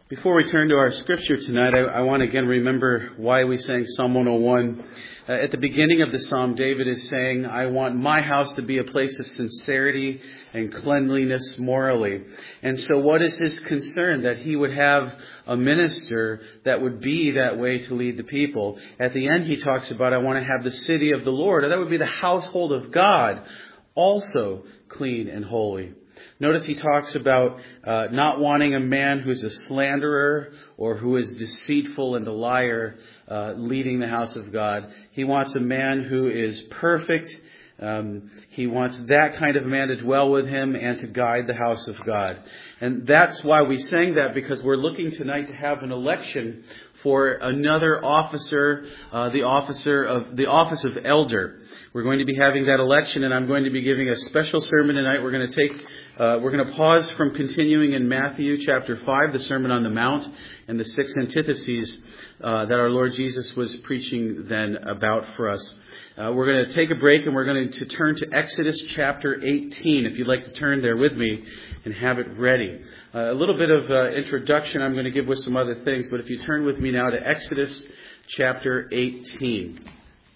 Before we turn to our scripture tonight, I want to again remember why we sang Psalm 101. At the beginning of the psalm, David is saying, I want my house to be a place of sincerity and cleanliness morally. And so what is his concern? That he would have a minister that would be that way to lead the people. At the end, he talks about, I want to have the city of the Lord, or that would be the household of God, also clean and holy. Notice he talks about not wanting a man who's a slanderer or who is deceitful and a liar leading the house of God. He wants a man who is perfect. He wants that kind of man to dwell with him and to guide the house of God. And that's why we sang that, because we're looking tonight to have an election for another officer, the office of elder. We're going to be having that election, and I'm going to be giving a special sermon tonight. We're going to pause from continuing in Matthew chapter 5, the Sermon on the Mount, and the 6 antitheses that our Lord Jesus was preaching then about for us. We're going to take a break, and we're going to turn to Exodus chapter 18, if you'd like to turn there with me and have it ready. A little bit of introduction I'm going to give with some other things, but if you turn with me now to Exodus chapter 18.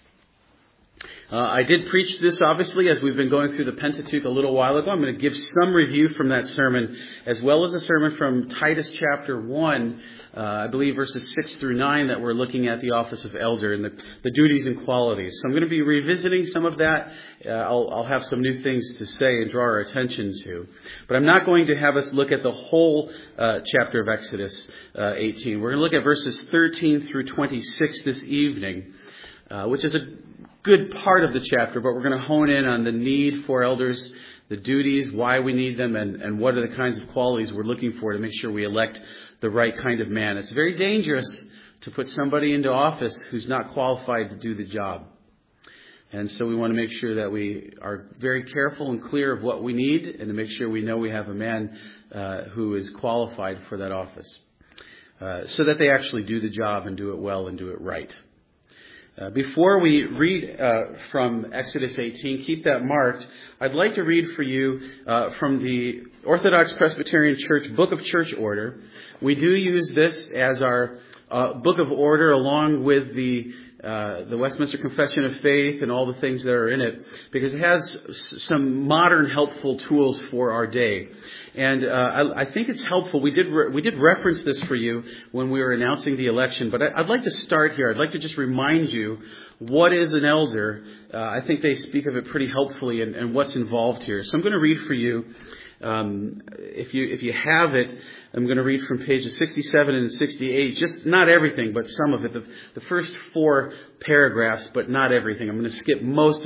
I did preach this, obviously, as we've been going through the Pentateuch a little while ago. I'm going to give some review from that sermon, as well as a sermon from Titus chapter 1, I believe verses 6 through 9, that we're looking at the office of elder and the duties and qualities. So I'm going to be revisiting some of that. I'll have some new things to say and draw our attention to. But I'm not going to have us look at the whole chapter of Exodus 18. We're going to look at verses 13 through 26 this evening, which is a good part of the chapter, but we're going to hone in on the need for elders, the duties, why we need them, and what are the kinds of qualities we're looking for to make sure we elect the right kind of man. It's very dangerous to put somebody into office who's not qualified to do the job. And so we want to make sure that we are very careful and clear of what we need, and to make sure we know we have a man who is qualified for that office, so that they actually do the job and do it well and do it right. Before we read from Exodus 18, keep that marked. I'd like to read for you from the Orthodox Presbyterian Church Book of Church Order. We do use this as our book of order, along with the Westminster Confession of Faith and all the things that are in it, because it has some modern helpful tools for our day. And I think it's helpful. We did reference this for you when we were announcing the election, but I'd like to start here. I'd like to just remind you what is an elder. I think they speak of it pretty helpfully and what's involved here. So I'm going to read for you. If you have it, I'm going to read from pages 67 and 68, just not everything, but some of it. The first 4 paragraphs, but not everything. I'm going to skip most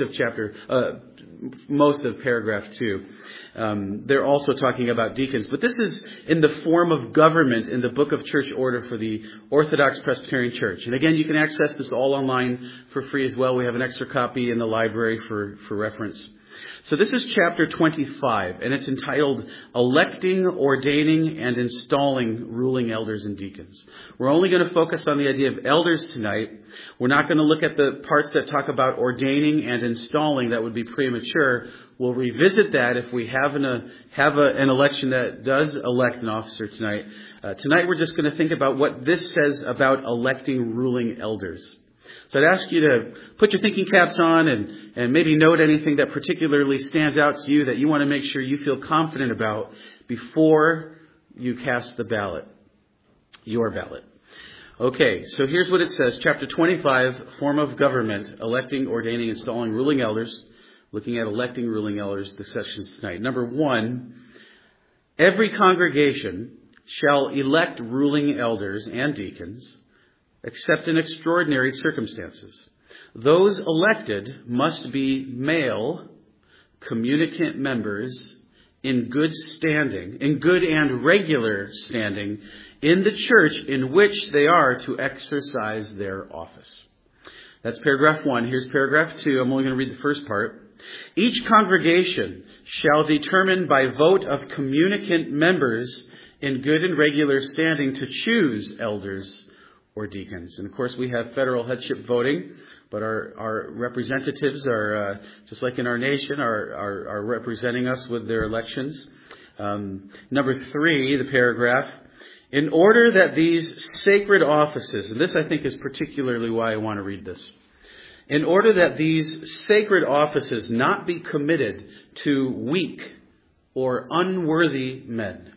of paragraph 2. They're also talking about deacons, but this is in the form of government in the Book of Church Order for the Orthodox Presbyterian Church. And again, you can access this all online for free as well. We have an extra copy in the library for reference. So this is chapter 25, and it's entitled Electing, Ordaining, and Installing Ruling Elders and Deacons. We're only going to focus on the idea of elders tonight. We're not going to look at the parts that talk about ordaining and installing. That would be premature. We'll revisit that if we have an election that does elect an officer tonight. Tonight we're just going to think about what this says about electing ruling elders. So I'd ask you to put your thinking caps on and maybe note anything that particularly stands out to you that you want to make sure you feel confident about before you cast the ballot, your ballot. Okay, so here's what it says. Chapter 25, Form of Government, Electing, Ordaining, Installing Ruling Elders. Looking at electing ruling elders, the sessions tonight. Number 1, every congregation shall elect ruling elders and deacons, except in extraordinary circumstances. Those elected must be male, communicant members in good and regular standing in the church in which they are to exercise their office. That's paragraph 1. Here's paragraph 2. I'm only going to read the first part. Each congregation shall determine by vote of communicant members in good and regular standing to choose elders or deacons. And of course, we have federal headship voting, but our representatives are, just like in our nation, are representing us with their elections. Number 3, the paragraph, In order that these sacred offices, and this I think is particularly why I want to read this, in order that these sacred offices not be committed to weak or unworthy men,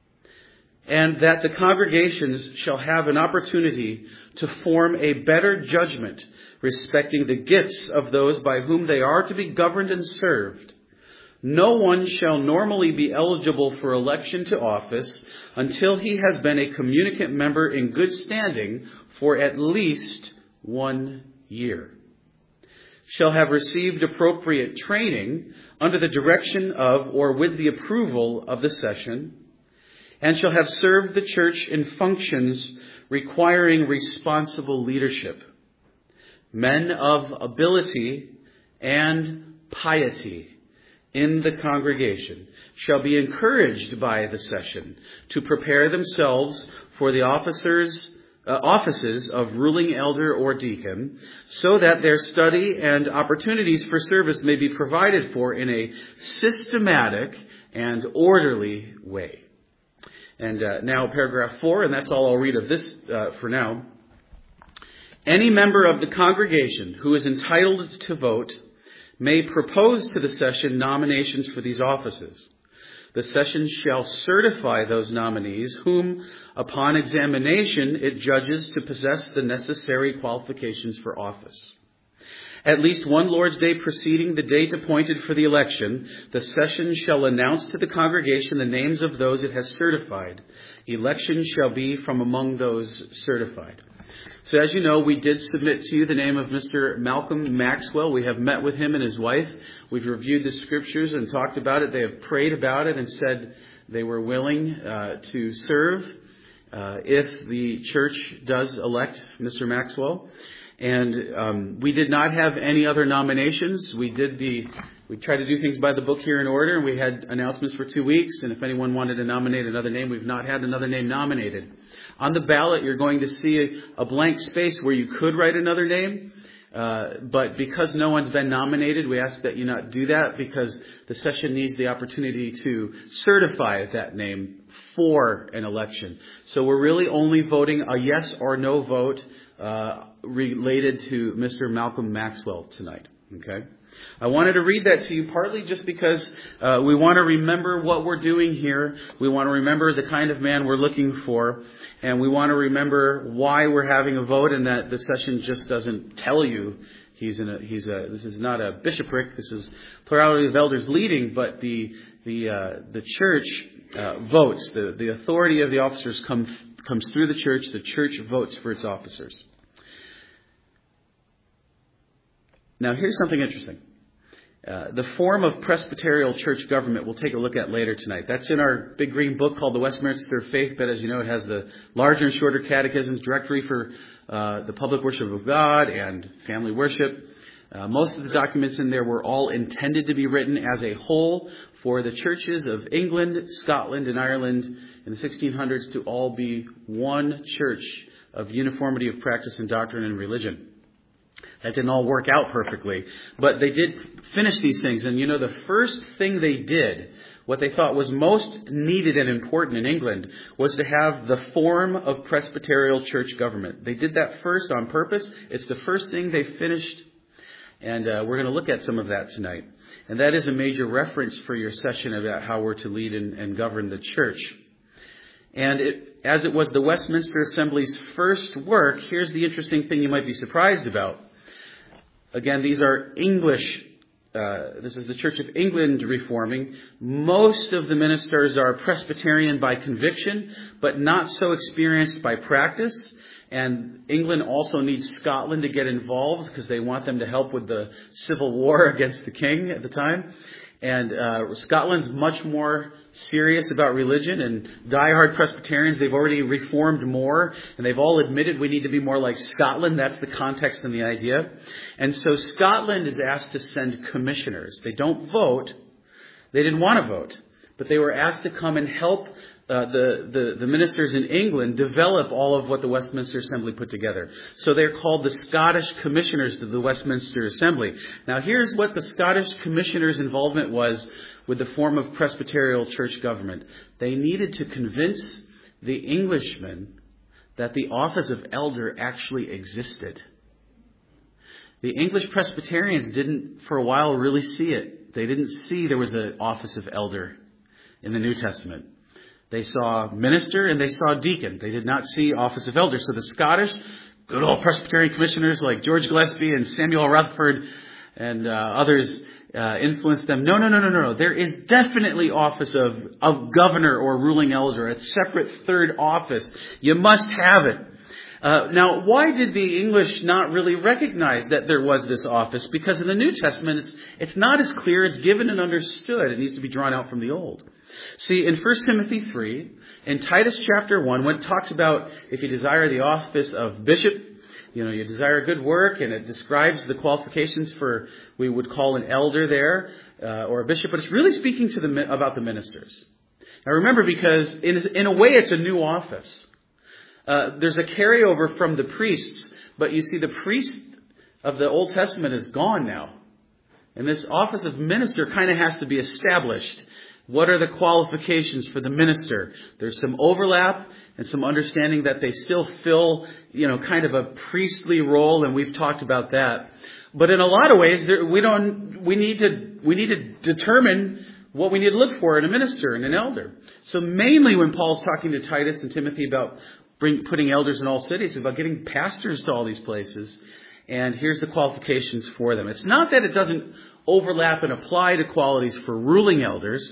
and that the congregations shall have an opportunity to form a better judgment respecting the gifts of those by whom they are to be governed and served, no one shall normally be eligible for election to office until he has been a communicant member in good standing for at least 1 year, shall have received appropriate training under the direction of or with the approval of the session, and shall have served the church in functions requiring responsible leadership. Men of ability and piety in the congregation shall be encouraged by the session to prepare themselves for the offices of ruling elder or deacon, so that their study and opportunities for service may be provided for in a systematic and orderly way. And now paragraph 4, and that's all I'll read of this for now. Any member of the congregation who is entitled to vote may propose to the session nominations for these offices. The session shall certify those nominees whom, upon examination, it judges to possess the necessary qualifications for office. At least one Lord's Day preceding the date appointed for the election, the session shall announce to the congregation the names of those it has certified. Election shall be from among those certified. So as you know, we did submit to you the name of Mr. Malcolm Maxwell. We have met with him and his wife. We've reviewed the scriptures and talked about it. They have prayed about it and said they were willing to serve if the church does elect Mr. Maxwell. And we did not have any other nominations. We tried to do things by the book here in order, and we had announcements for 2 weeks. And if anyone wanted to nominate another name, we've not had another name nominated. On the ballot, you're going to see a blank space where you could write another name. But because no one's been nominated, we ask that you not do that, because the session needs the opportunity to certify that name for an election. So we're really only voting a yes or no vote related to Mr. Malcolm Maxwell tonight. Okay? I wanted to read that to you partly just because we want to remember what we're doing here. We want to remember the kind of man we're looking for. And we want to remember why we're having a vote, and that the session just doesn't tell you this is not a bishopric. This is plurality of elders leading, but the church votes. The authority of the officers comes through the church. The church votes for its officers. Now, here's something interesting. The form of Presbyterial church government we'll take a look at later tonight. That's in our big green book called the Westminster Faith. But as you know, it has the larger and shorter catechisms, directory for the public worship of God and family worship. Most of the documents in there were all intended to be written as a whole for the churches of England, Scotland, and Ireland in the 1600s to all be one church of uniformity of practice and doctrine and religion. That didn't all work out perfectly, but they did finish these things. And you know, the first thing they did, what they thought was most needed and important in England, was to have the form of Presbyterial church government. They did that first on purpose. It's the first thing they finished. And we're going to look at some of that tonight. And that is a major reference for your session about how we're to lead and govern the church. And as it was the Westminster Assembly's first work, here's the interesting thing you might be surprised about. Again, these are English. This is the Church of England reforming. Most of the ministers are Presbyterian by conviction, but not so experienced by practice. And England also needs Scotland to get involved because they want them to help with the civil war against the king at the time. And Scotland's much more serious about religion, and diehard Presbyterians, they've already reformed more, and they've all admitted we need to be more like Scotland. That's the context and the idea. And so Scotland is asked to send commissioners. They don't vote. They didn't want to vote, but they were asked to come and help the ministers in England develop all of what the Westminster Assembly put together. So they're called the Scottish Commissioners to the Westminster Assembly. Now here's what the Scottish Commissioners' involvement was with the form of Presbyterial church government. They needed to convince the Englishmen that the office of elder actually existed. The English Presbyterians didn't, for a while, really see it. They didn't see there was an office of elder in the New Testament. They saw minister and they saw deacon. They did not see office of elder. So the Scottish, good old Presbyterian commissioners like George Gillespie and Samuel Rutherford and others influenced them. No. There is definitely office of governor or ruling elder, a separate third office. You must have it. Now, why did the English not really recognize that there was this office? Because in the New Testament, it's not as clear. It's given and understood. It needs to be drawn out from the Old. See, in 1 Timothy 3, in Titus chapter 1, when it talks about if you desire the office of bishop, you desire good work, and it describes the qualifications for, we would call an elder there, or a bishop, but it's really speaking about the ministers. Now remember, because in a way it's a new office. There's a carryover from the priests, but you see the priest of the Old Testament is gone now. And this office of minister kind of has to be established. What are the qualifications for the minister? There's some overlap and some understanding that they still fill, kind of a priestly role, and we've talked about that. But in a lot of ways, we need to determine what we need to look for in a minister and an elder. So mainly when Paul's talking to Titus and Timothy about putting elders in all cities, it's about getting pastors to all these places. And here's the qualifications for them. It's not that it doesn't overlap and apply to qualities for ruling elders.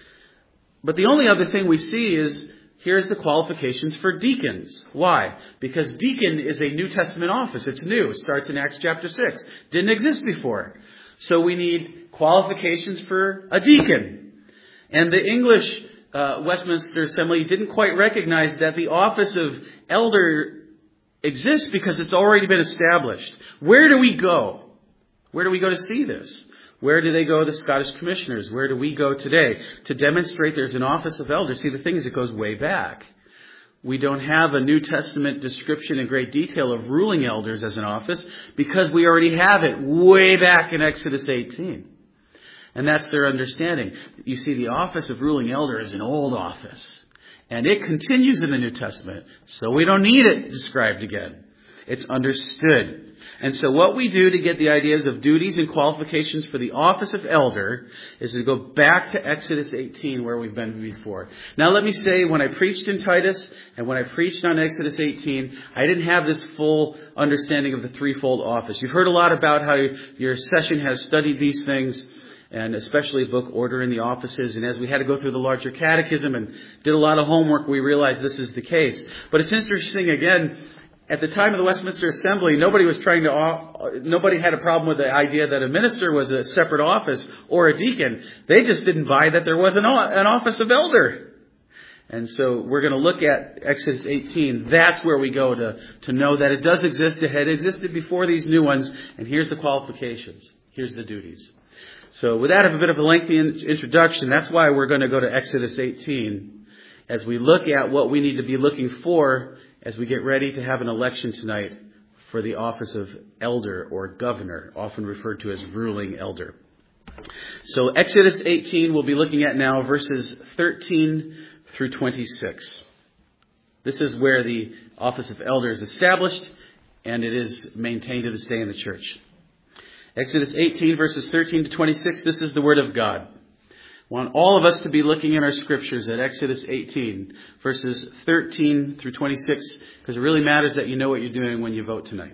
But the only other thing we see is, here's the qualifications for deacons. Why? Because deacon is a New Testament office. It's new. It starts in Acts chapter 6. Didn't exist before. So we need qualifications for a deacon. And the English Westminster Assembly didn't quite recognize that the office of elder exists because it's already been established. Where do we go? Where do we go to see this? Where do they go, the Scottish commissioners? Where do we go today to demonstrate there's an office of elder? See, the thing is, it goes way back. We don't have a New Testament description in great detail of ruling elders as an office because we already have it way back in Exodus 18. And that's their understanding. You see, the office of ruling elder is an old office. And it continues in the New Testament. So we don't need it described again. It's understood. And so what we do to get the ideas of duties and qualifications for the office of elder is to go back to Exodus 18 where we've been before. Now let me say, when I preached in Titus and when I preached on Exodus 18, I didn't have this full understanding of the threefold office. You've heard a lot about how your session has studied these things, and especially book Order in the Offices. And as we had to go through the larger catechism and did a lot of homework, we realized this is the case. But it's interesting, again, at the time of the Westminster Assembly, nobody had a problem with the idea that a minister was a separate office or a deacon. They just didn't buy that there was an office of elder. And so we're going to look at Exodus 18. That's where we go to know that it does exist. It had existed before these new ones. And here's the qualifications. Here's the duties. So with that, I have a bit of a lengthy introduction. That's why we're going to go to Exodus 18 as we look at what we need to be looking for as we get ready to have an election tonight for the office of elder or governor, often referred to as ruling elder. So Exodus 18 we'll be looking at now, verses 13 through 26. This is where the office of elder is established, and it is maintained to this day in the church. Exodus 18, verses 13 to 26, this is the Word of God. I want all of us to be looking in our scriptures at Exodus 18, verses 13 through 26, because it really matters that you know what you're doing when you vote tonight.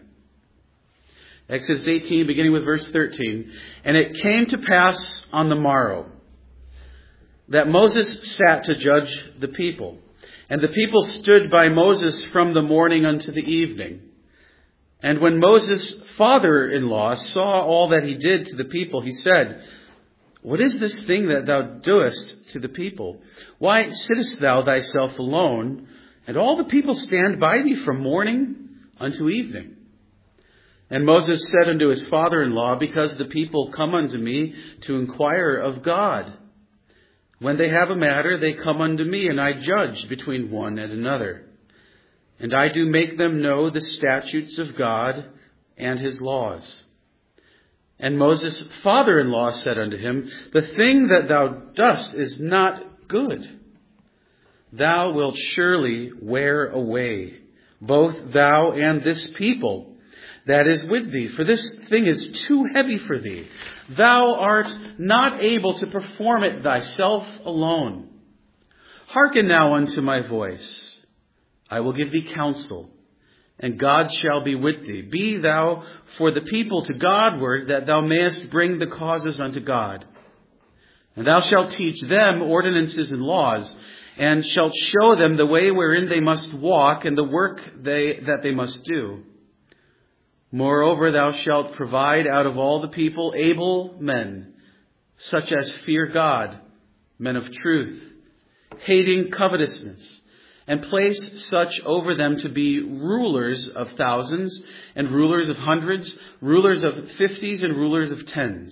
Exodus 18, beginning with verse 13. And it came to pass on the morrow that Moses sat to judge the people. And the people stood by Moses from the morning unto the evening. And when Moses' father-in-law saw all that he did to the people, he said, What is this thing that thou doest to the people? Why sittest thou thyself alone, and all the people stand by thee from morning unto evening? And Moses said unto his father-in-law, Because the people come unto me to inquire of God. When they have a matter, they come unto me, and I judge between one and another. And I do make them know the statutes of God and his laws. And Moses' father-in-law said unto him, The thing that thou dost is not good. thou wilt surely wear away, both thou and this people that is with thee. For this thing is too heavy for thee. Thou art not able to perform it thyself alone. Hearken now unto my voice. I will give thee counsel, and God shall be with thee. Be thou for the people to Godward, that thou mayest bring the causes unto God. And thou shalt teach them ordinances and laws, and shalt show them the way wherein they must walk, and the work that they must do. Moreover, thou shalt provide out of all the people able men, such as fear God, men of truth, hating covetousness, and place such over them to be rulers of thousands, and rulers of hundreds, rulers of 50s, and rulers of 10s.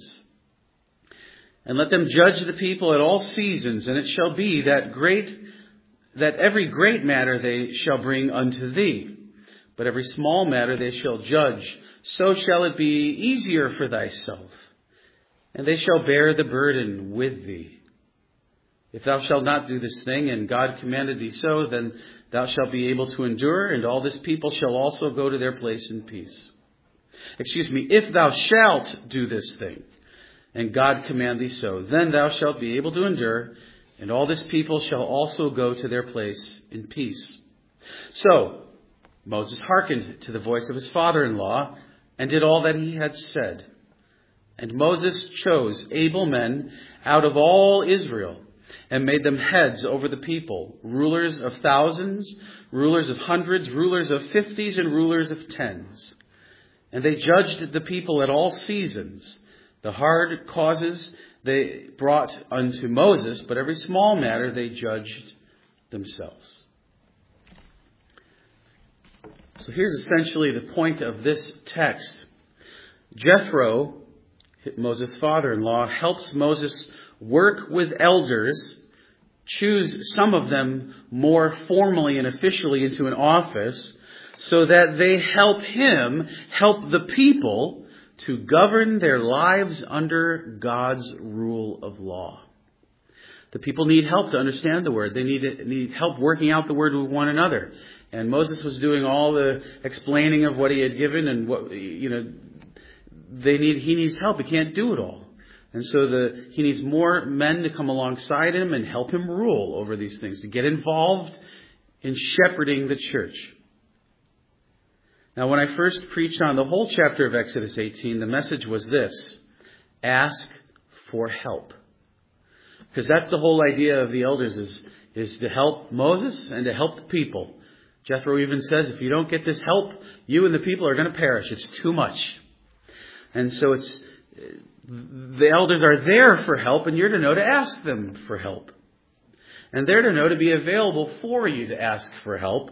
And let them judge the people at all seasons, and it shall be that every great matter they shall bring unto thee, but every small matter they shall judge. So shall it be easier for thyself, and they shall bear the burden with thee. If thou shalt not do this thing, and God commanded thee so, then thou shalt be able to endure, and all this people shall also go to their place in peace. If thou shalt do this thing, and God command thee so, then thou shalt be able to endure, and all this people shall also go to their place in peace. So Moses hearkened to the voice of his father-in-law, and did all that he had said. And Moses chose able men out of all Israel, and made them heads over the people, rulers of thousands, rulers of hundreds, rulers of 50s, and rulers of 10s. And they judged the people at all seasons. The hard causes they brought unto Moses, but every small matter they judged themselves. So here's essentially the point of this text. Jethro, Moses' father-in-law, helps Moses work with elders, choose some of them more formally and officially into an office, so that they help him help the people to govern their lives under God's rule of law. The people need help to understand the word. They need help working out the word with one another. And Moses was doing all the explaining of what he had given, and he needs help. He can't do it all. And so he needs more men to come alongside him and help him rule over these things, to get involved in shepherding the church. Now, when I first preached on the whole chapter of Exodus 18, the message was this: ask for help. Because that's the whole idea of the elders, is to help Moses and to help the people. Jethro even says, if you don't get this help, you and the people are going to perish. It's too much. And so the elders are there for help, and you're to know to ask them for help. And they're to know to be available for you to ask for help.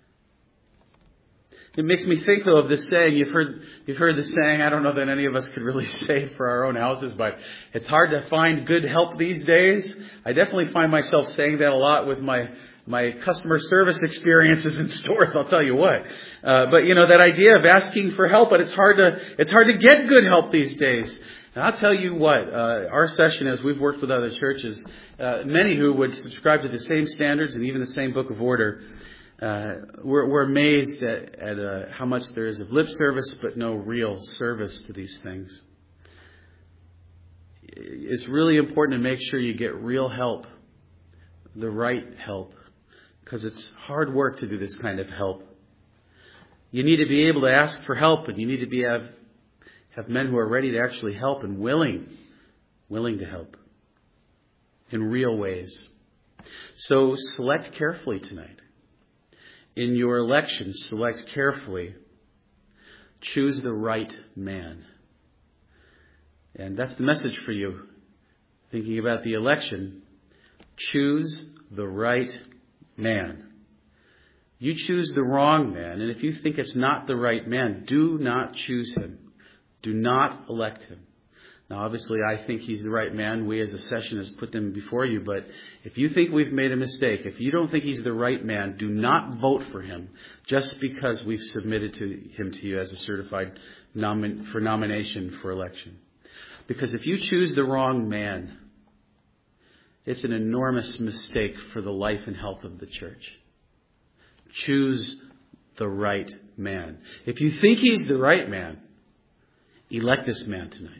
It makes me think, though, of this saying. You've heard the saying. I don't know that any of us could really say it for our own houses, but it's hard to find good help these days. I definitely find myself saying that a lot with my customer service experiences in stores. I'll tell you what. But that idea of asking for help, but it's hard to get good help these days. And I'll tell you what. Our session, as we've worked with other churches, many who would subscribe to the same standards and even the same book of order. We're amazed at how much there is of lip service, but no real service to these things. It's really important to make sure you get real help, the right help, because it's hard work to do this kind of help. You need to be able to ask for help, and you need to have men who are ready to actually help and willing to help in real ways. So select carefully tonight. In your election, select carefully. Choose the right man. And that's the message for you. Thinking about the election, choose the right man. You choose the wrong man, and if you think it's not the right man, do not choose him. Do not elect him. Now, obviously, I think he's the right man. We as a session has put them before you. But if you think we've made a mistake, if you don't think he's the right man, do not vote for him just because we've submitted him to you as a certified for nomination for election. Because if you choose the wrong man, it's an enormous mistake for the life and health of the church. Choose the right man. If you think he's the right man, elect this man tonight.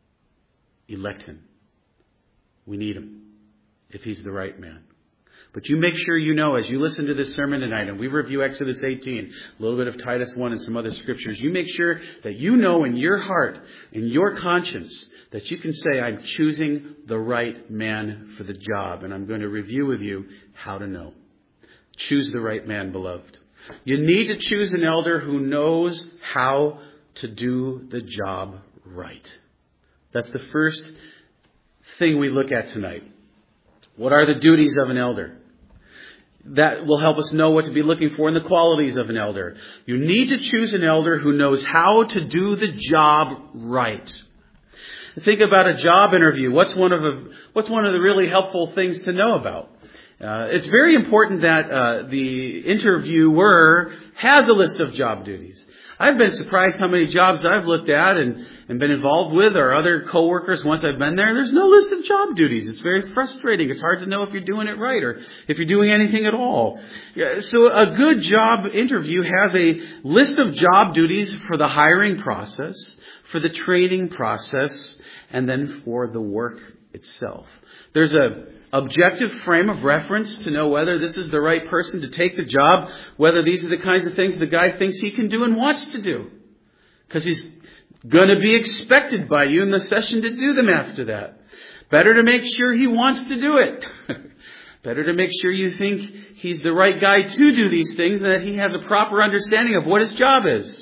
Elect him. We need him if he's the right man. But you make sure you know as you listen to this sermon tonight, and we review Exodus 18, a little bit of Titus 1 and some other scriptures, you make sure that you know in your heart, in your conscience, that you can say, I'm choosing the right man for the job. And I'm going to review with you how to know. Choose the right man, beloved. You need to choose an elder who knows how to do the job right. That's the first thing we look at tonight. What are the duties of an elder? That will help us know what to be looking for in the qualities of an elder. You need to choose an elder who knows how to do the job right. Think about a job interview. What's one of the really helpful things to know about? It's very important that the interviewer has a list of job duties. I've been surprised how many jobs I've looked at and been involved with or other coworkers once I've been there. There's no list of job duties. It's very frustrating. It's hard to know if you're doing it right or if you're doing anything at all. So a good job interview has a list of job duties for the hiring process, for the training process, and then for the work itself. There's a objective frame of reference to know whether this is the right person to take the job, whether these are the kinds of things the guy thinks he can do and wants to do. Because he's going to be expected by you in the session to do them after that. Better to make sure he wants to do it. Better to make sure you think he's the right guy to do these things and that he has a proper understanding of what his job is.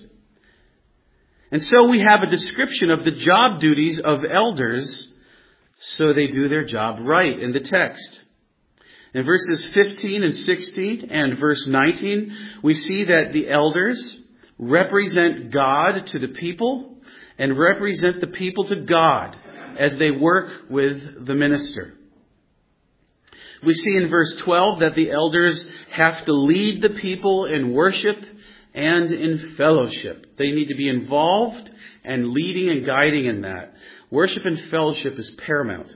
And so we have a description of the job duties of elders so they do their job right in the text. In verses 15 and 16 and verse 19, we see that the elders represent God to the people and represent the people to God as they work with the minister. We see in verse 12 that the elders have to lead the people in worship and in fellowship. They need to be involved and leading and guiding in that. Worship and fellowship is paramount.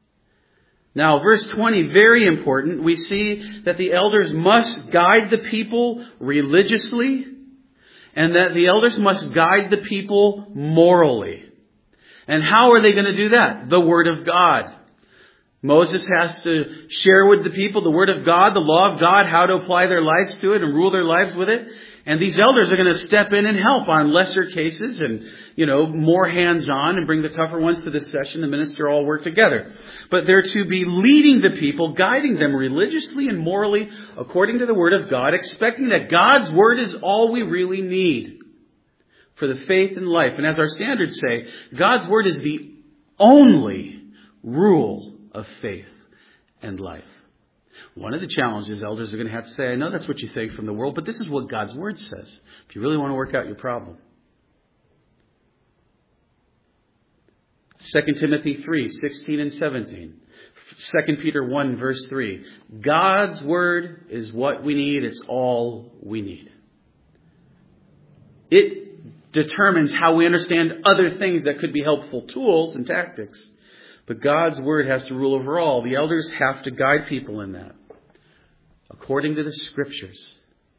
Now, verse 20, very important. We see that the elders must guide the people religiously and that the elders must guide the people morally. And how are they going to do that? The Word of God. Moses has to share with the people the Word of God, the law of God, how to apply their lives to it and rule their lives with it. And these elders are going to step in and help on lesser cases and, more hands-on and bring the tougher ones to this session. The minister all work together. But they're to be leading the people, guiding them religiously and morally according to the Word of God, expecting that God's Word is all we really need for the faith and life. And as our standards say, God's Word is the only rule of faith and life. One of the challenges elders are going to have to say, I know that's what you think from the world, but this is what God's Word says. If you really want to work out your problem. 2 Timothy 3, 16 and 17. 2 Peter 1, verse 3. God's Word is what we need. It's all we need. It determines how we understand other things that could be helpful tools and tactics. But God's Word has to rule over all. The elders have to guide people in that, according to the Scriptures.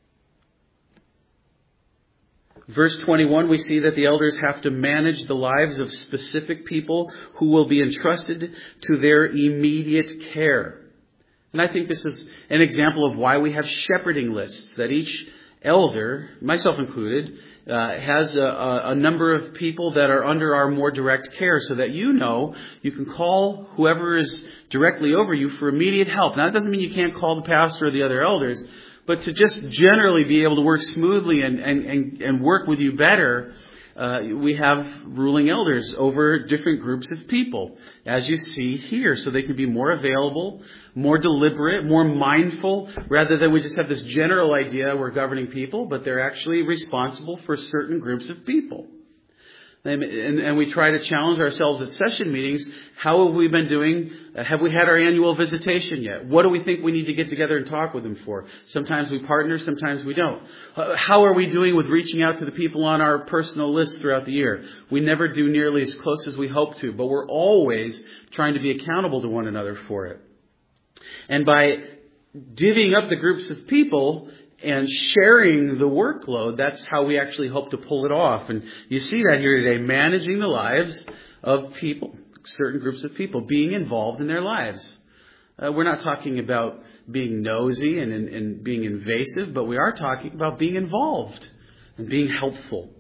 Verse 21, we see that the elders have to manage the lives of specific people who will be entrusted to their immediate care. And I think this is an example of why we have shepherding lists, that each elder, myself included, has a number of people that are under our more direct care so that you can call whoever is directly over you for immediate help. Now, that doesn't mean you can't call the pastor or the other elders, but to just generally be able to work smoothly and work with you better, we have ruling elders over different groups of people, as you see here, so they can be more available, more deliberate, more mindful, rather than we just have this general idea we're governing people, but they're actually responsible for certain groups of people. And we try to challenge ourselves at session meetings. How have we been doing? Have we had our annual visitation yet? What do we think we need to get together and talk with them for? Sometimes we partner, sometimes we don't. How are we doing with reaching out to the people on our personal list throughout the year? We never do nearly as close as we hope to, but we're always trying to be accountable to one another for it. And by divvying up the groups of people and sharing the workload, that's how we actually hope to pull it off. And you see that here today, managing the lives of people, certain groups of people, being involved in their lives. We're not talking about being nosy and being invasive, but we are talking about being involved and being helpful.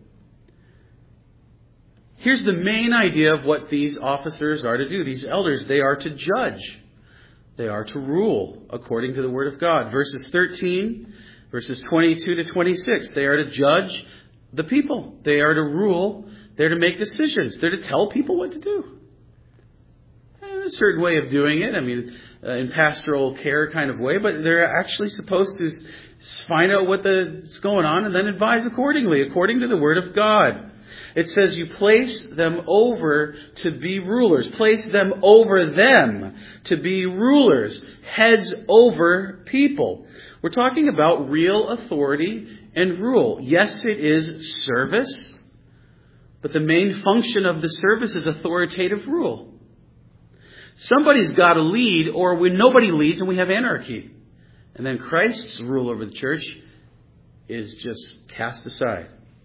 Here's the main idea of what these officers are to do. These elders, they are to judge. They are to rule according to the Word of God. Verses 13, verses 22 to 26, they are to judge the people. They are to rule. They're to make decisions. They're to tell people what to do. A certain way of doing it. I mean, in pastoral care kind of way, but they're actually supposed to find out what's going on and then advise accordingly, according to the Word of God. It says you place them over to be rulers. Place them over them to be rulers, heads over people. We're talking about real authority and rule. Yes, it is service, but the main function of the service is authoritative rule. Somebody's got to lead, or when nobody leads and we have anarchy. And then Christ's rule over the church is just cast aside.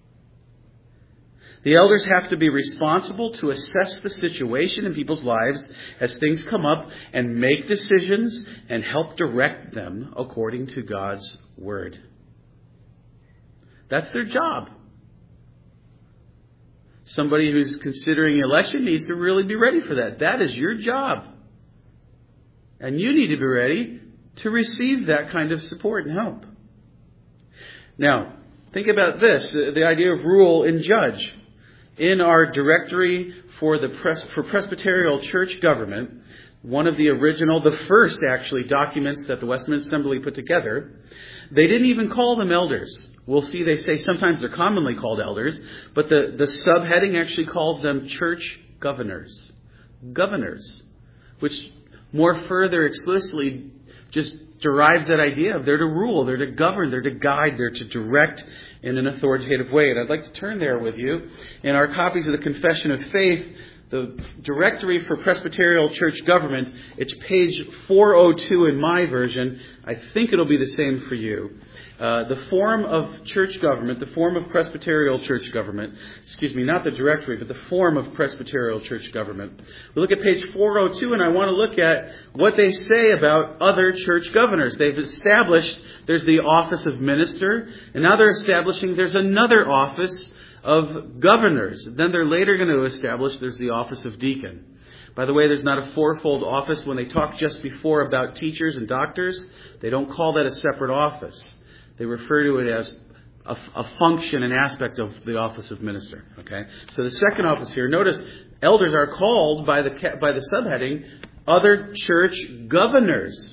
The elders have to be responsible to assess the situation in people's lives as things come up and make decisions and help direct them according to God's Word. That's their job. Somebody who's considering election needs to really be ready for that. That is your job. And you need to be ready to receive that kind of support and help. Now, think about this, the idea of rule and judge. In our directory for Presbyterial church government, one of the original, the first actually, documents that the Westminster Assembly put together, they didn't even call them elders. We'll see they say sometimes they're commonly called elders, but the subheading actually calls them church governors. Governors, which more further explicitly just derives that idea of they're to rule, they're to govern, they're to guide, they're to direct in an authoritative way. And I'd like to turn there with you. In our copies of the Confession of Faith, the directory for Presbyterial church government, it's page 402 in my version. I think it'll be the same for you. The form of church government, the form of Presbyterial church government, not the directory, but the form of Presbyterial church government. We look at page 402, and I want to look at what they say about other church governors. They've established there's the office of minister, and now they're establishing there's another office of governors. Then they're later going to establish there's the office of deacon. By the way, there's not a fourfold office. When they talk just before about teachers and doctors, they don't call that a separate office. They refer to it as a function and aspect of the office of minister. Okay, so the second office here. Notice elders are called by the subheading other church governors.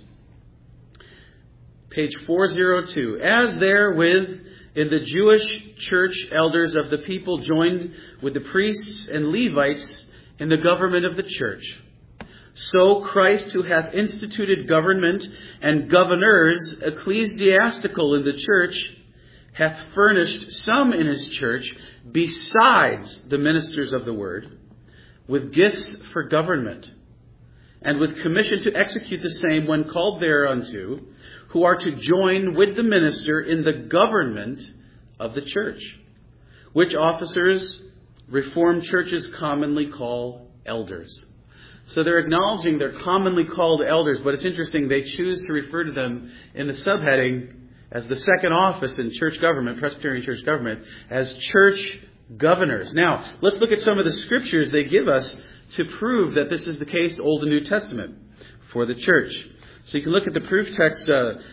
Page 402. As therewith in the Jewish church elders of the people joined with the priests and Levites in the government of the church. So Christ, who hath instituted government and governors ecclesiastical in the church, hath furnished some in his church, besides the ministers of the word, with gifts for government, and with commission to execute the same when called thereunto, who are to join with the minister in the government of the church, which officers Reformed churches commonly call elders. So they're acknowledging they're commonly called elders, but it's interesting, they choose to refer to them in the subheading as the second office in church government, Presbyterian church government, as church governors. Now, let's look at some of the scriptures they give us to prove that this is the case, Old and New Testament, for the church. So you can look at the proof text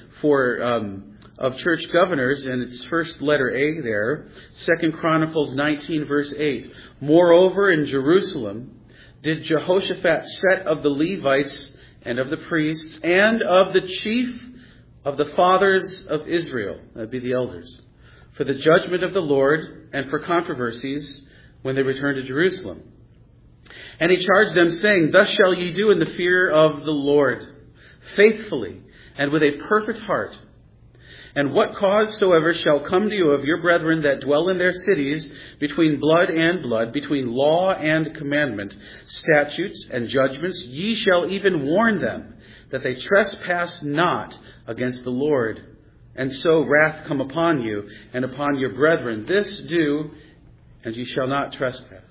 of church governors, and its first letter A there, 2 Chronicles 19, verse 8. Moreover, in Jerusalem did Jehoshaphat set of the Levites and of the priests and of the chief of the fathers of Israel, that'd be the elders, for the judgment of the Lord and for controversies when they returned to Jerusalem. And he charged them, saying, Thus shall ye do in the fear of the Lord, faithfully and with a perfect heart, And what cause soever shall come to you of your brethren that dwell in their cities, between blood and blood, between law and commandment, statutes and judgments, ye shall even warn them, that they trespass not against the Lord. And so wrath come upon you and upon your brethren. This do, and ye shall not trespass.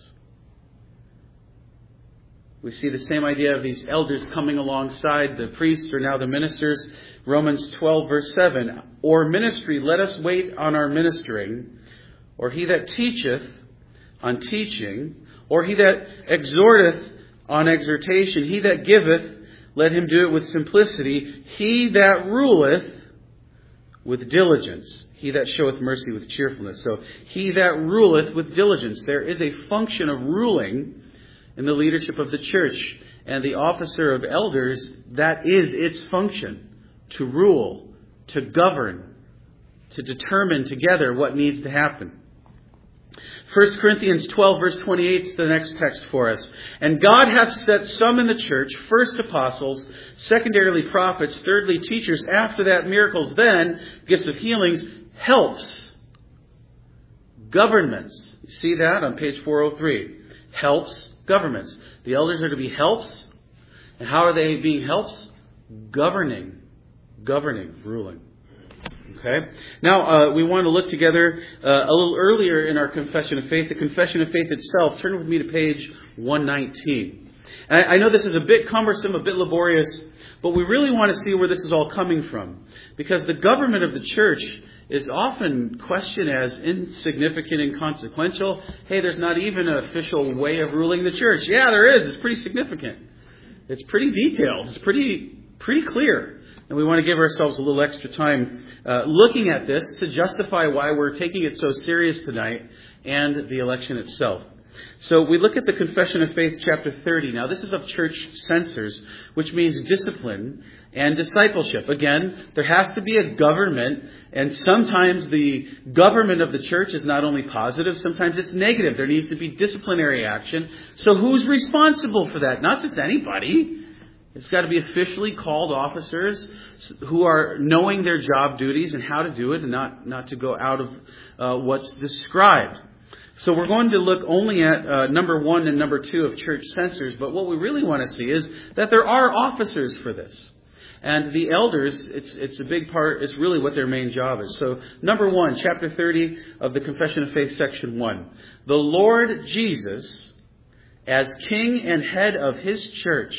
We see the same idea of these elders coming alongside the priests or now the ministers. Romans 12 verse 7. Or ministry, let us wait on our ministering. Or he that teacheth on teaching. Or he that exhorteth on exhortation. He that giveth, let him do it with simplicity. He that ruleth with diligence. He that showeth mercy with cheerfulness. So he that ruleth with diligence. There is a function of ruling in the leadership of the church. And the officer of elders, that is its function. To rule, to govern, to determine together what needs to happen. 1 Corinthians 12 verse 28 is the next text for us. And God hath set some in the church, first apostles, secondarily prophets, thirdly teachers, after that miracles, then gifts of healings, helps, governments. You see that on page 403. Helps, governments. The elders are to be helps. And how are they being helps? Governing, ruling. Okay. Now, we want to look together a little earlier in our Confession of Faith. The Confession of Faith itself. Turn with me to page 119. I know this is a bit cumbersome, a bit laborious, but we really want to see where this is all coming from. Because the government of the church is often questioned as insignificant and inconsequential. Hey, there's not even an official way of ruling the church. Yeah, there is. It's pretty significant. It's pretty detailed. It's pretty clear. And we want to give ourselves a little extra time looking at this to justify why we're taking it so serious tonight and the election itself. So we look at the Confession of Faith, chapter 30. Now, this is of church censors, which means discipline and discipleship. Again, there has to be a government, and sometimes the government of the church is not only positive, sometimes it's negative. There needs to be disciplinary action. So who's responsible for that? Not just anybody. It's got to be officially called officers who are knowing their job duties and how to do it and not to go out of what's described. So we're going to look only at number 1 and number 2 of church censors, but what we really want to see is that there are officers for this. And the elders, it's a big part, it's really what their main job is. So number 1, chapter 30 of the Confession of Faith, section 1. The Lord Jesus, as King and head of his church,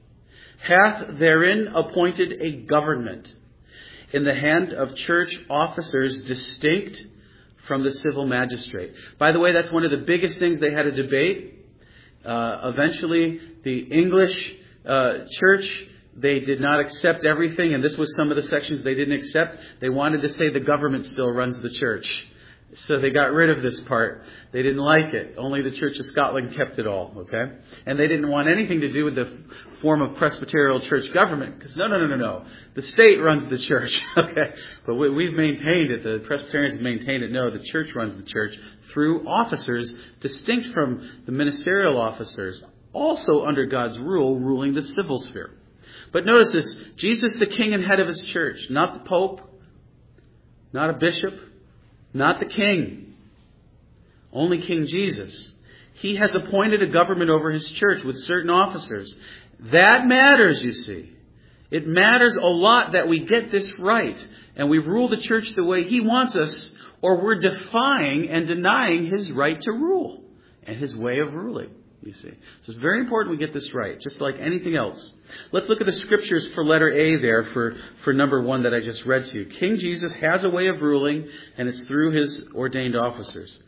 hath therein appointed a government in the hand of church officers distinct from the civil magistrate. By the way, that's one of the biggest things they had to debate. Eventually, the English church, they did not accept everything, and this was some of the sections they didn't accept. They wanted to say the government still runs the church. So they got rid of this part. They didn't like it. Only the Church of Scotland kept it all, okay? And they didn't want anything to do with the form of Presbyterial church government. Because no. The state runs the church, okay? But we've maintained it. The Presbyterians have maintained it. No, the church runs the church through officers distinct from the ministerial officers, also under God's rule, ruling the civil sphere. But notice this. Jesus, the King and head of his church, not the Pope, not a bishop, not the king. Only King Jesus. He has appointed a government over his church with certain officers. That matters, you see. It matters a lot that we get this right. And we rule the church the way he wants us, or we're defying and denying his right to rule and his way of ruling, you see. So it's very important we get this right, just like anything else. Let's look at the scriptures for letter A there for number 1 that I just read to you. King Jesus has a way of ruling, and it's through his ordained officers.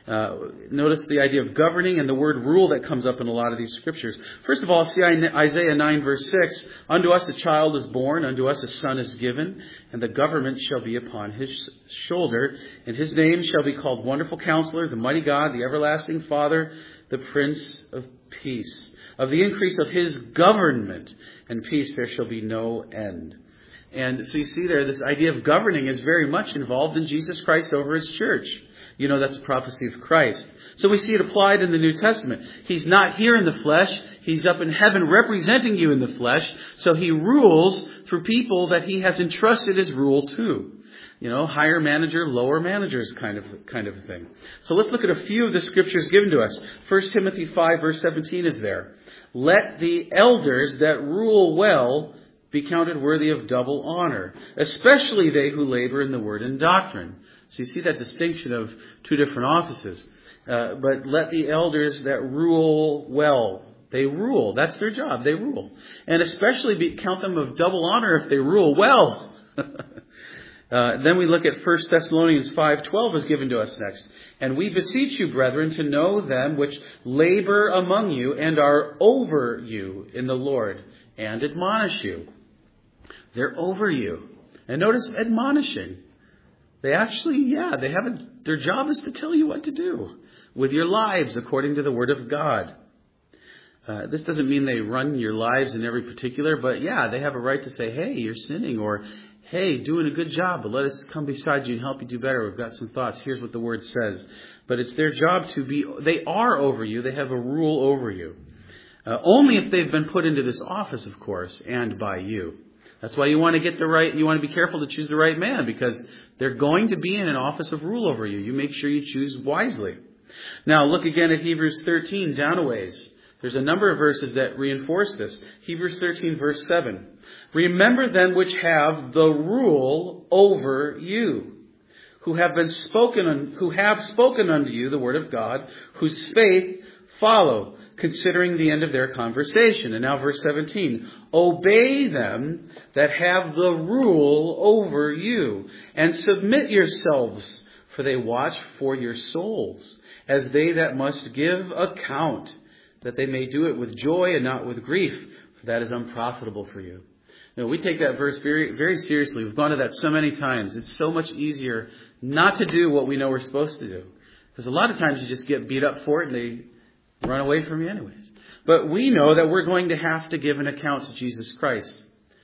Notice the idea of governing and the word rule that comes up in a lot of these scriptures. First of all, see Isaiah 9 verse 6. Unto us a child is born, unto us a son is given, and the government shall be upon his shoulder, and his name shall be called Wonderful Counselor, the Mighty God, the Everlasting Father, the Prince of Peace. Of the increase of his government and peace there shall be no end. And so you see there, this idea of governing is very much involved in Jesus Christ over his church. You know, that's a prophecy of Christ. So we see it applied in the New Testament. He's not here in the flesh. He's up in heaven representing you in the flesh. So he rules through people that he has entrusted his rule to. Higher manager, lower managers kind of thing. So let's look at a few of the scriptures given to us. 1 Timothy 5 verse 17 is there. Let the elders that rule well be counted worthy of double honor, especially they who labor in the word and doctrine. So you see that distinction of two different offices. But let the elders that rule well. They rule. That's their job. They rule. And especially count them of double honor if they rule well. Then we look at 1 Thessalonians 5:12 is given to us next. And we beseech you, brethren, to know them which labor among you and are over you in the Lord and admonish you. They're over you. And notice admonishing. They actually, their job is to tell you what to do with your lives according to the Word of God. This doesn't mean they run your lives in every particular, but they have a right to say, hey, you're sinning, or hey, doing a good job, but let us come beside you and help you do better. We've got some thoughts. Here's what the Word says. But it's their job they are over you. They have a rule over you. Only if they've been put into this office, of course, and by you. That's why you want to be careful to choose the right man, because they're going to be in an office of rule over you. You make sure you choose wisely. Now look again at Hebrews 13, down a ways. There's a number of verses that reinforce this. Hebrews 13, verse 7. Remember them which have the rule over you, who have spoken unto you the word of God, whose faith follow, considering the end of their conversation. And now verse 17. Obey them that have the rule over you, and submit yourselves, for they watch for your souls, as they that must give account, that they may do it with joy and not with grief, for that is unprofitable for you. We take that verse very, very seriously. We've gone to that so many times. It's so much easier not to do what we know we're supposed to do. Because a lot of times you just get beat up for it and they run away from you anyways. But we know that we're going to have to give an account to Jesus Christ.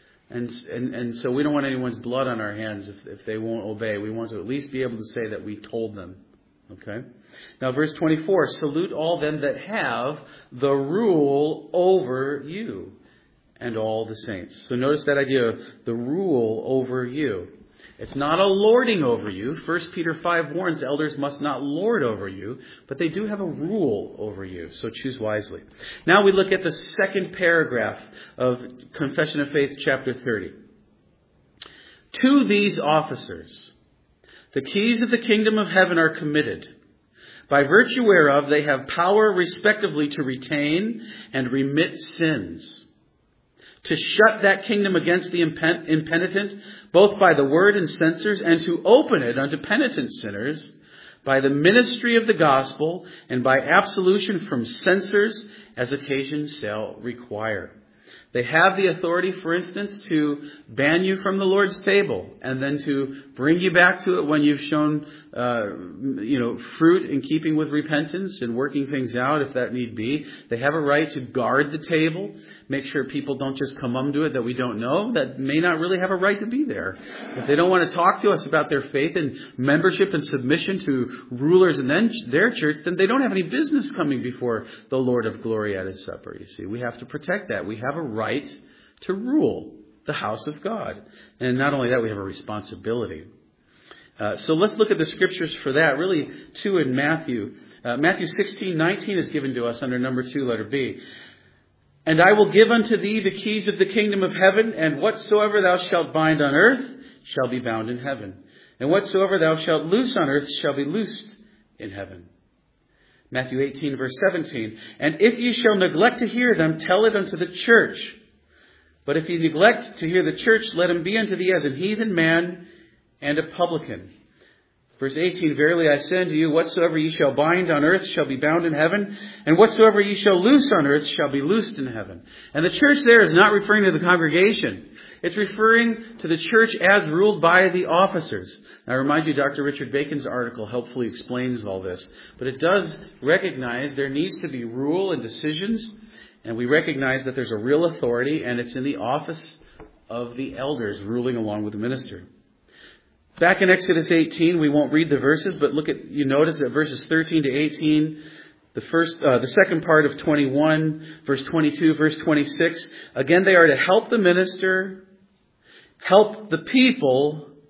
And so we don't want anyone's blood on our hands if they won't obey. We want to at least be able to say that we told them. Okay? Now verse 24, salute all them that have the rule over you and all the saints. So notice that idea of the rule over you. It's not a lording over you. 1 Peter 5 warns elders must not lord over you, but they do have a rule over you. So choose wisely. Now we look at the second paragraph of Confession of Faith, chapter 30. To these officers, the keys of the kingdom of heaven are committed, by virtue whereof they have power respectively to retain and remit sins, to shut that kingdom against the impenitent, both by the word and censors, and to open it unto penitent sinners, by the ministry of the gospel, and by absolution from censors, as occasion shall require. They have the authority, for instance, to ban you from the Lord's table and then to bring you back to it when you've shown, fruit in keeping with repentance and working things out if that need be. They have a right to guard the table, make sure people don't just come to it that we don't know, that may not really have a right to be there. If they don't want to talk to us about their faith and membership and submission to rulers in their church, then they don't have any business coming before the Lord of glory at his supper. You see, we have to protect that. We have a right to rule the house of God. And not only that, we have a responsibility. So let's look at the scriptures for that. Really, two in Matthew. Matthew 16:19 is given to us under number 2, letter B. And I will give unto thee the keys of the kingdom of heaven, and whatsoever thou shalt bind on earth shall be bound in heaven. And whatsoever thou shalt loose on earth shall be loosed in heaven. Matthew 18, verse 17. And if ye shall neglect to hear them, tell it unto the church. But if ye neglect to hear the church, let him be unto thee as an heathen man and a publican. Verse 18, verily I say unto you, whatsoever ye shall bind on earth shall be bound in heaven, and whatsoever ye shall loose on earth shall be loosed in heaven. And the church there is not referring to the congregation. It's referring to the church as ruled by the officers. Now I remind you, Dr. Richard Bacon's article helpfully explains all this. But it does recognize there needs to be rule and decisions, and we recognize that there's a real authority, and it's in the office of the elders ruling along with the minister. Back in Exodus 18, we won't read the verses, but you notice that verses 13 to 18, the second part of 21, verse 22, verse 26, again, they are to help the minister, help the people,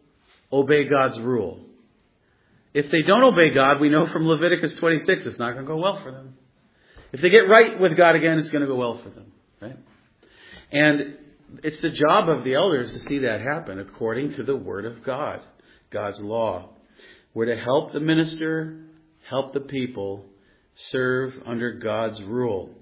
obey God's rule. If they don't obey God, we know from Leviticus 26, it's not going to go well for them. If they get right with God again, it's going to go well for them. Right? And it's the job of the elders to see that happen according to the Word of God, God's law. We're to help the minister, help the people, serve under God's rule.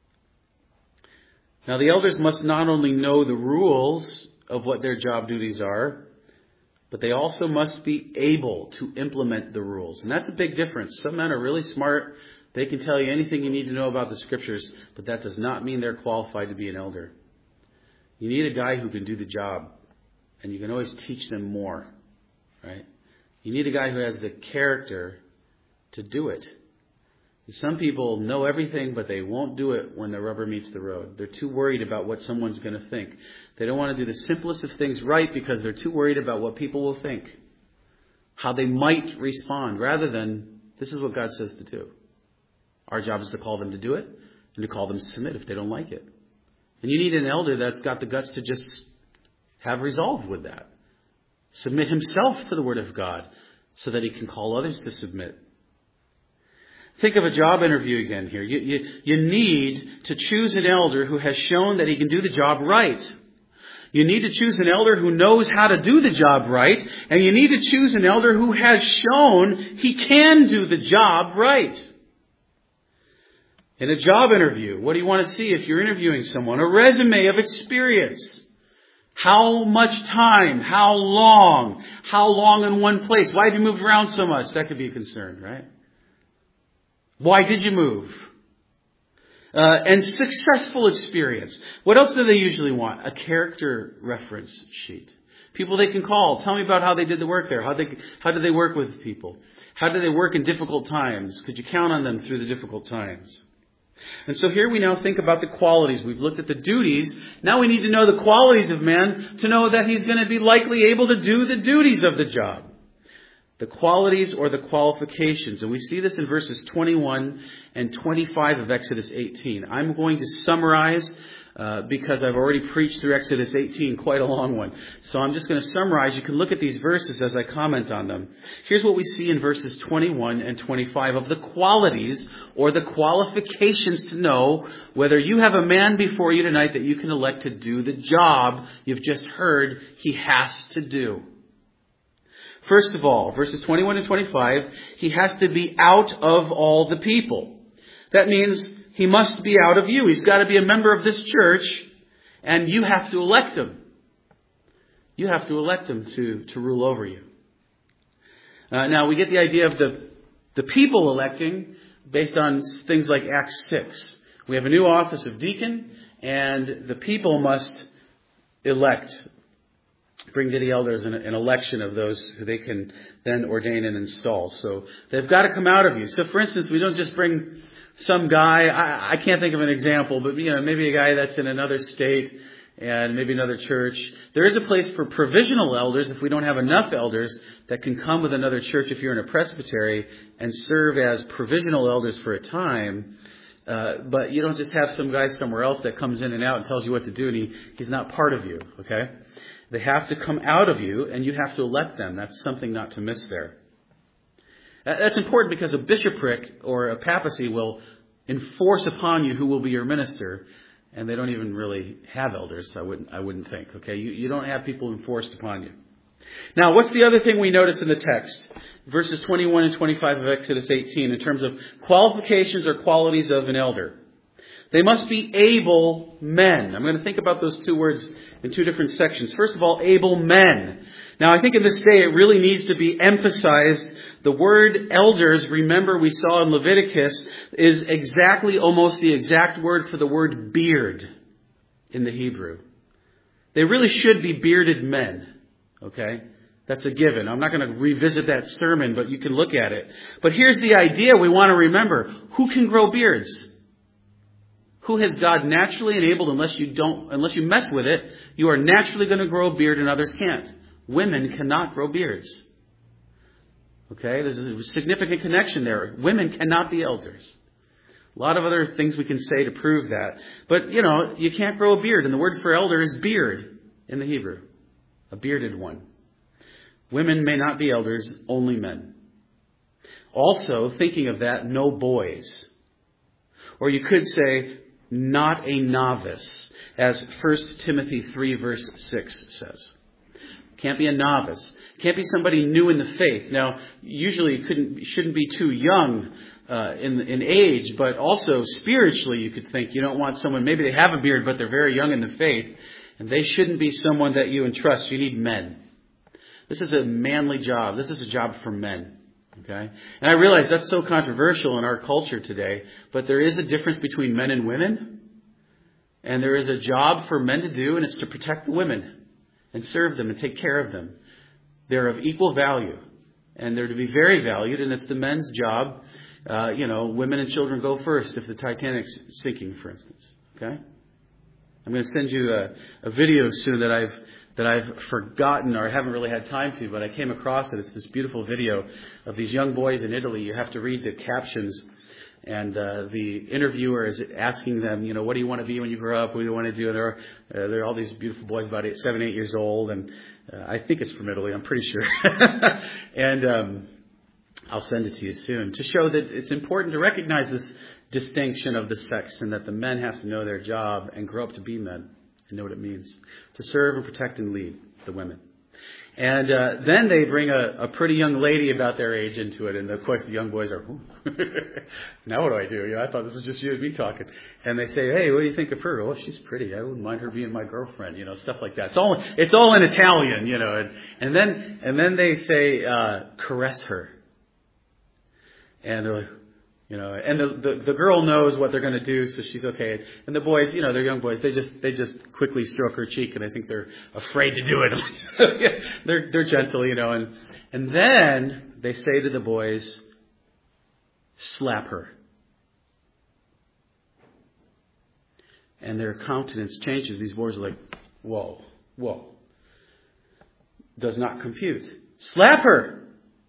Now, the elders must not only know the rules of what their job duties are, but they also must be able to implement the rules. And that's a big difference. Some men are really smart. They can tell you anything you need to know about the Scriptures, but that does not mean they're qualified to be an elder. You need a guy who can do the job, and you can always teach them more, right? You need a guy who has the character to do it. Some people know everything, but they won't do it when the rubber meets the road. They're too worried about what someone's going to think. They don't want to do the simplest of things right because they're too worried about what people will think, how they might respond, rather than this is what God says to do. Our job is to call them to do it and to call them to submit if they don't like it. And you need an elder that's got the guts to just have resolve with that. Submit himself to the Word of God so that he can call others to submit. Think of a job interview again here. You need to choose an elder who has shown that he can do the job right. You need to choose an elder who knows how to do the job right. And you need to choose an elder who has shown he can do the job right. In a job interview, what do you want to see if you're interviewing someone? A resume of experience. How much time? How long? How long in one place? Why have you moved around so much? That could be a concern, right? Why did you move? And successful experience. What else do they usually want? A character reference sheet. People they can call. Tell me about how they did the work there. How did they work with people? How did they work in difficult times? Could you count on them through the difficult times? And so here we now think about the qualities. We've looked at the duties. Now we need to know the qualities of man to know that he's going to be likely able to do the duties of the job. The qualities or the qualifications. And we see this in verses 21 and 25 of Exodus 18. I'm going to summarize because I've already preached through Exodus 18, quite a long one. So I'm just going to summarize. You can look at these verses as I comment on them. Here's what we see in verses 21 and 25 of the qualities or the qualifications to know whether you have a man before you tonight that you can elect to do the job you've just heard he has to do. First of all, verses 21 and 25, he has to be out of all the people. That means he must be out of you. He's got to be a member of this church, and you have to elect him. You have to elect him to rule over you. Now, we get the idea of the people electing based on things like Acts 6. We have a new office of deacon, and the people must elect, bring to the elders an election of those who they can then ordain and install. So they've got to come out of you. So, for instance, we don't just bring some guy, I can't think of an example, but maybe a guy that's in another state and maybe another church. There is a place for provisional elders if we don't have enough elders that can come with another church if you're in a presbytery and serve as provisional elders for a time. But you don't just have some guy somewhere else that comes in and out and tells you what to do and he's not part of you, okay? They have to come out of you and you have to elect them. That's something not to miss there. That's important because a bishopric or a papacy will enforce upon you who will be your minister, and they don't even really have elders, I wouldn't think. Okay, you don't have people enforced upon you. Now, what's the other thing we notice in the text? Verses 21 and 25 of Exodus 18 in terms of qualifications or qualities of an elder. They must be able men. I'm going to think about those two words in two different sections. First of all, able men. Now, I think in this day it really needs to be emphasized. The word elders, remember we saw in Leviticus, is exactly almost the exact word for the word beard in the Hebrew. They really should be bearded men. Okay? That's a given. I'm not going to revisit that sermon, but you can look at it. But here's the idea we want to remember. Who can grow beards? Who has God naturally enabled, unless you mess with it, you are naturally going to grow a beard and others can't. Women cannot grow beards. Okay, there's a significant connection there. Women cannot be elders. A lot of other things we can say to prove that. But, you can't grow a beard. And the word for elder is beard in the Hebrew. A bearded one. Women may not be elders, only men. Also, thinking of that, no boys. Or you could say, not a novice, as 1 Timothy 3 verse 6 says. Can't be a novice. Can't be somebody new in the faith. Now, usually it shouldn't be too young in age, but also spiritually you could think you don't want someone, maybe they have a beard, but they're very young in the faith, and they shouldn't be someone that you entrust. You need men. This is a manly job. This is a job for men. Okay? And I realize that's so controversial in our culture today, but there is a difference between men and women. And there is a job for men to do, and it's to protect the women and serve them and take care of them. They're of equal value, and they're to be very valued, and it's the men's job. Women and children go first if the Titanic's sinking, for instance. Okay? I'm going to send you a video soon that I've forgotten or haven't really had time to, but I came across it. It's this beautiful video of these young boys in Italy. You have to read the captions, and the interviewer is asking them, what do you want to be when you grow up? What do you want to do? And there are all these beautiful boys about 7, 8 years old, and I think it's from Italy. I'm pretty sure. And I'll send it to you soon to show that it's important to recognize this distinction of the sex, and that the men have to know their job and grow up to be men and know what it means to serve and protect and lead the women. And then they bring a pretty young lady about their age into it, and of course the young boys are, now what do I do? I thought this was just you and me talking. And they say, hey, what do you think of her? Oh, she's pretty. I wouldn't mind her being my girlfriend. Stuff like that. It's all in Italian. And then they say, caress her. And they're like, and the girl knows what they're going to do, so she's okay. And the boys, they're young boys. They just quickly stroke her cheek, and I think they're afraid to do it. They're gentle, and then they say to the boys, slap her. And their countenance changes. These boys are like, whoa. Does not compute. Slap her.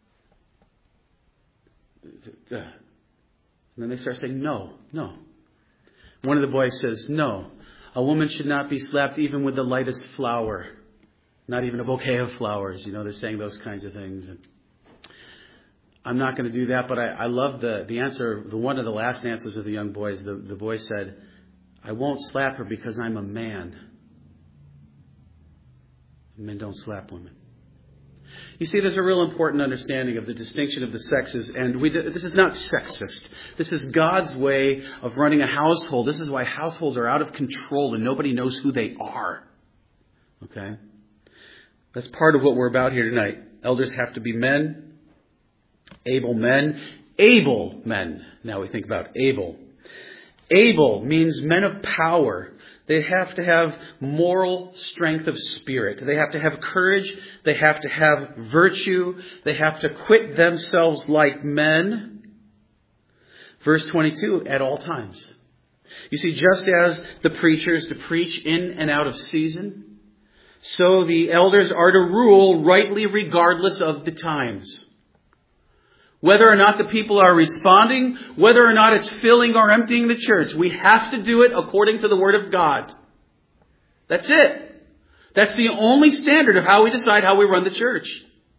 And then they start saying, no. One of the boys says, no. A woman should not be slapped even with the lightest flower. Not even a bouquet of flowers. They're saying those kinds of things. And I'm not going to do that, but I love the answer, one of the last answers of the young boys. The boy said, I won't slap her because I'm a man. Men don't slap women. You see, there's a real important understanding of the distinction of the sexes, and this is not sexist. This is God's way of running a household. This is why households are out of control and nobody knows who they are. Okay? That's part of what we're about here tonight. Elders have to be men, able men. Able men. Now we think about able. Able means men of power. They have to have moral strength of spirit. They have to have courage. They have to have virtue. They have to quit themselves like men. Verse 22, at all times. You see, just as the preacher is to preach in and out of season, so the elders are to rule rightly regardless of the times. Whether or not the people are responding, whether or not it's filling or emptying the church, we have to do it according to the Word of God. That's it. That's the only standard of how we decide how we run the church.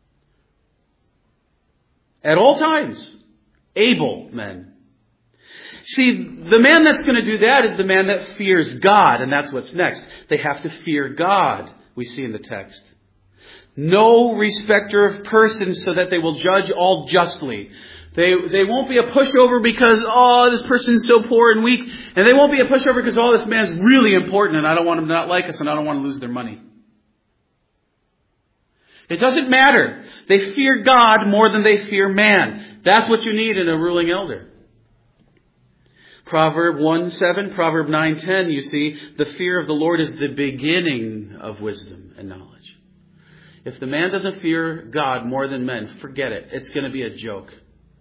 At all times, able men. See, the man that's going to do that is the man that fears God, and that's what's next. They have to fear God, we see in the text. No respecter of persons, so that they will judge all justly. They won't be a pushover because, this person's so poor and weak. And they won't be a pushover because, this man's really important and I don't want him to not like us and I don't want to lose their money. It doesn't matter. They fear God more than they fear man. That's what you need in a ruling elder. Proverb 1:7, Proverb 9:10, you see, the fear of the Lord is the beginning of wisdom and knowledge. If the man doesn't fear God more than men, forget it. It's going to be a joke.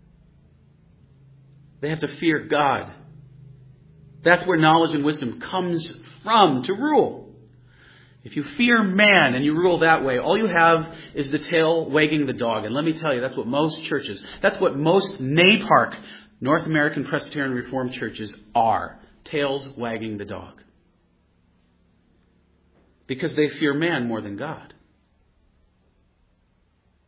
They have to fear God. That's where knowledge and wisdom comes from to rule. If you fear man and you rule that way, all you have is the tail wagging the dog. And let me tell you, that's what most churches, that's what most NAPARC, North American Presbyterian Reformed churches, are. Tails wagging the dog. Because they fear man more than God.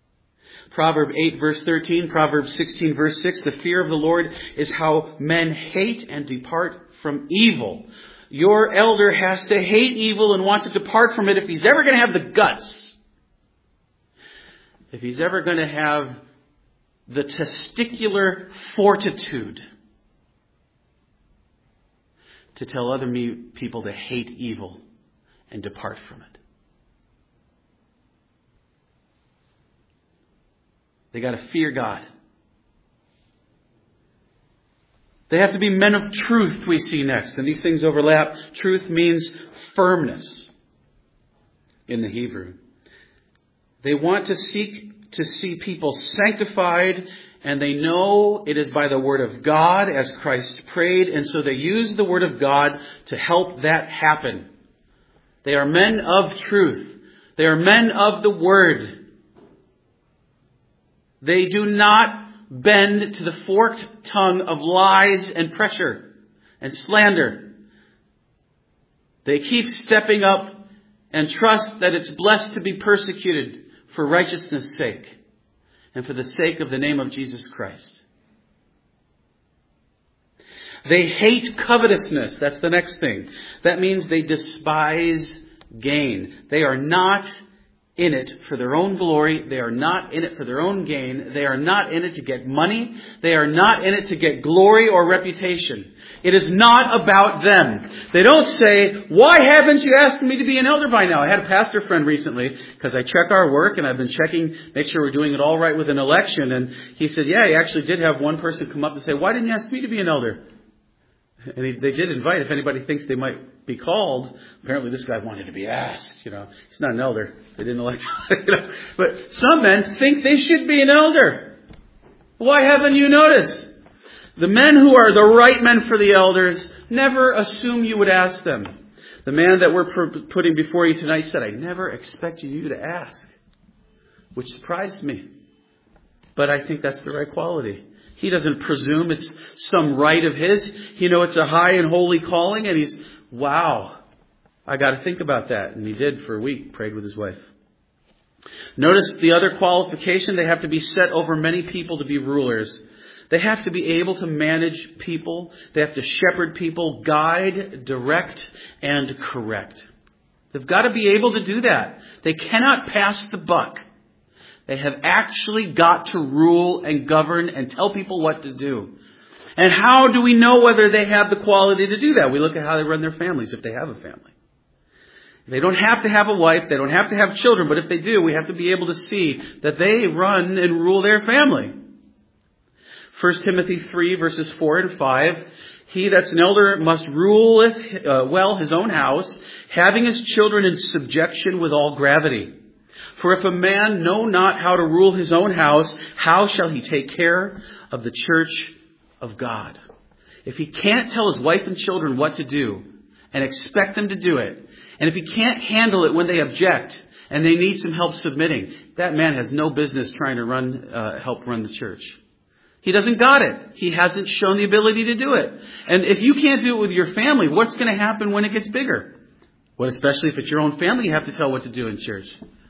Proverbs 8 verse 13, Proverbs 16 verse 6, the fear of the Lord is how men hate and depart from evil. Your elder has to hate evil and want to depart from it if he's ever going to have the guts. If he's ever going to have the testicular fortitude to tell other people to hate evil and depart from it. They got to fear God. They have to be men of truth, we see next. And these things overlap. Truth means firmness in the Hebrew. They want to seek to see people sanctified, and they know it is by the Word of God, as Christ prayed, and so they use the Word of God to help that happen. They are men of truth. They are men of the Word. They do not bend to the forked tongue of lies and pressure and slander. They keep stepping up and trust that it's blessed to be persecuted for righteousness' sake and for the sake of the name of Jesus Christ. They hate covetousness. That's the next thing. That means they despise gain. They are not in it for their own glory. They are not in it for their own gain. They are not in it to get money. They are not in it to get glory or reputation. It is not about them. They don't say, why haven't you asked me to be an elder by now? I had a pastor friend recently, because I check our work and I've been checking, make sure we're doing it all right with an election. And he said, yeah, he actually did have one person come up to say, why didn't you ask me to be an elder? And they did invite, if anybody thinks they might be called. Apparently this guy wanted to be asked, He's not an elder. They didn't elect him, But some men think they should be an elder. Why haven't you noticed? The men who are the right men for the elders never assume you would ask them. The man that we're putting before you tonight said, I never expected you to ask. Which surprised me. But I think that's the right quality. He doesn't presume it's some right of his. It's a high and holy calling, and he's, wow, I got to think about that. And he did for a week, prayed with his wife. Notice the other qualification, they have to be set over many people to be rulers. They have to be able to manage people. They have to shepherd people, guide, direct, and correct. They've got to be able to do that. They cannot pass the buck. They have actually got to rule and govern and tell people what to do. And how do we know whether they have the quality to do that? We look at how they run their families, if they have a family. They don't have to have a wife. They don't have to have children. But if they do, we have to be able to see that they run and rule their family. 1 Timothy 3 verses 4 and 5. He that's an elder must rule well his own house, having his children in subjection with all gravity. For if a man know not how to rule his own house, how shall he take care of the church of God? If he can't tell his wife and children what to do and expect them to do it, and if he can't handle it when they object and they need some help submitting, that man has no business trying to help run the church. He doesn't got it. He hasn't shown the ability to do it. And if you can't do it with your family, what's going to happen when it gets bigger? Well, especially if it's your own family, you have to tell what to do in church.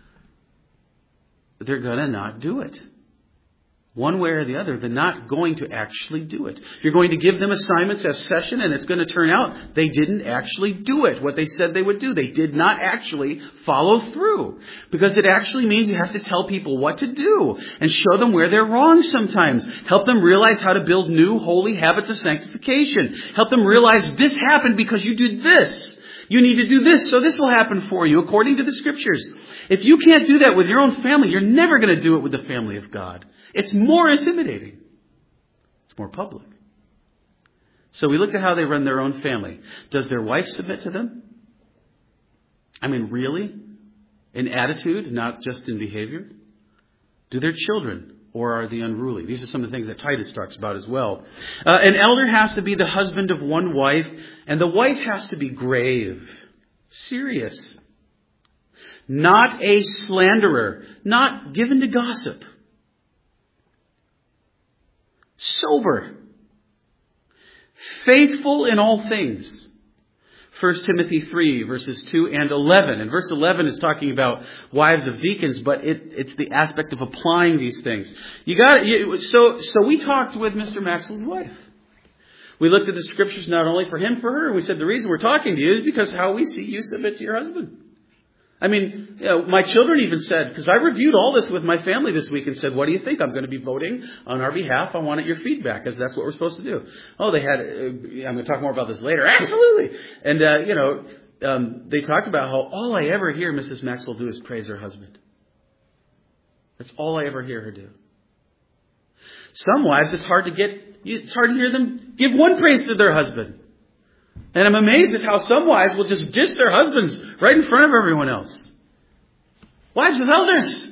They're going to not do it. One way or the other, they're not going to actually do it. You're going to give them assignments as session, and it's going to turn out they didn't actually do it, what they said they would do. They did not actually follow through. Because it actually means you have to tell people what to do and show them where they're wrong sometimes. Help them realize how to build new holy habits of sanctification. Help them realize this happened because you did this. You need to do this, so this will happen for you according to the Scriptures. If you can't do that with your own family, you're never going to do it with the family of God. It's more intimidating. It's more public. So we looked at how they run their own family. Does their wife submit to them? I mean, really? In attitude, not just in behavior? Do their children, or are they unruly? These are some of the things that Titus talks about as well. An elder has to be the husband of one wife, and the wife has to be grave, serious, not a slanderer, not given to gossip, sober, faithful in all things, 1 Timothy 3, verses 2 and 11. And verse 11 is talking about wives of deacons, but it's the aspect of applying these things. So we talked with Mr. Maxwell's wife. We looked at the scriptures not only for him, for her. And we said the reason we're talking to you is because how we see you submit to your husband. I mean, my children even said, because I reviewed all this with my family this week and said, what do you think? I'm going to be voting on our behalf. I wanted your feedback, because that's what we're supposed to do. Oh, they had, I'm going to talk more about this later. Absolutely. And, they talked about how all I ever hear Mrs. Maxwell do is praise her husband. That's all I ever hear her do. Some wives, it's hard to hear them give one praise to their husband. And I'm amazed at how some wives will just diss their husbands right in front of everyone else. Wives of elders.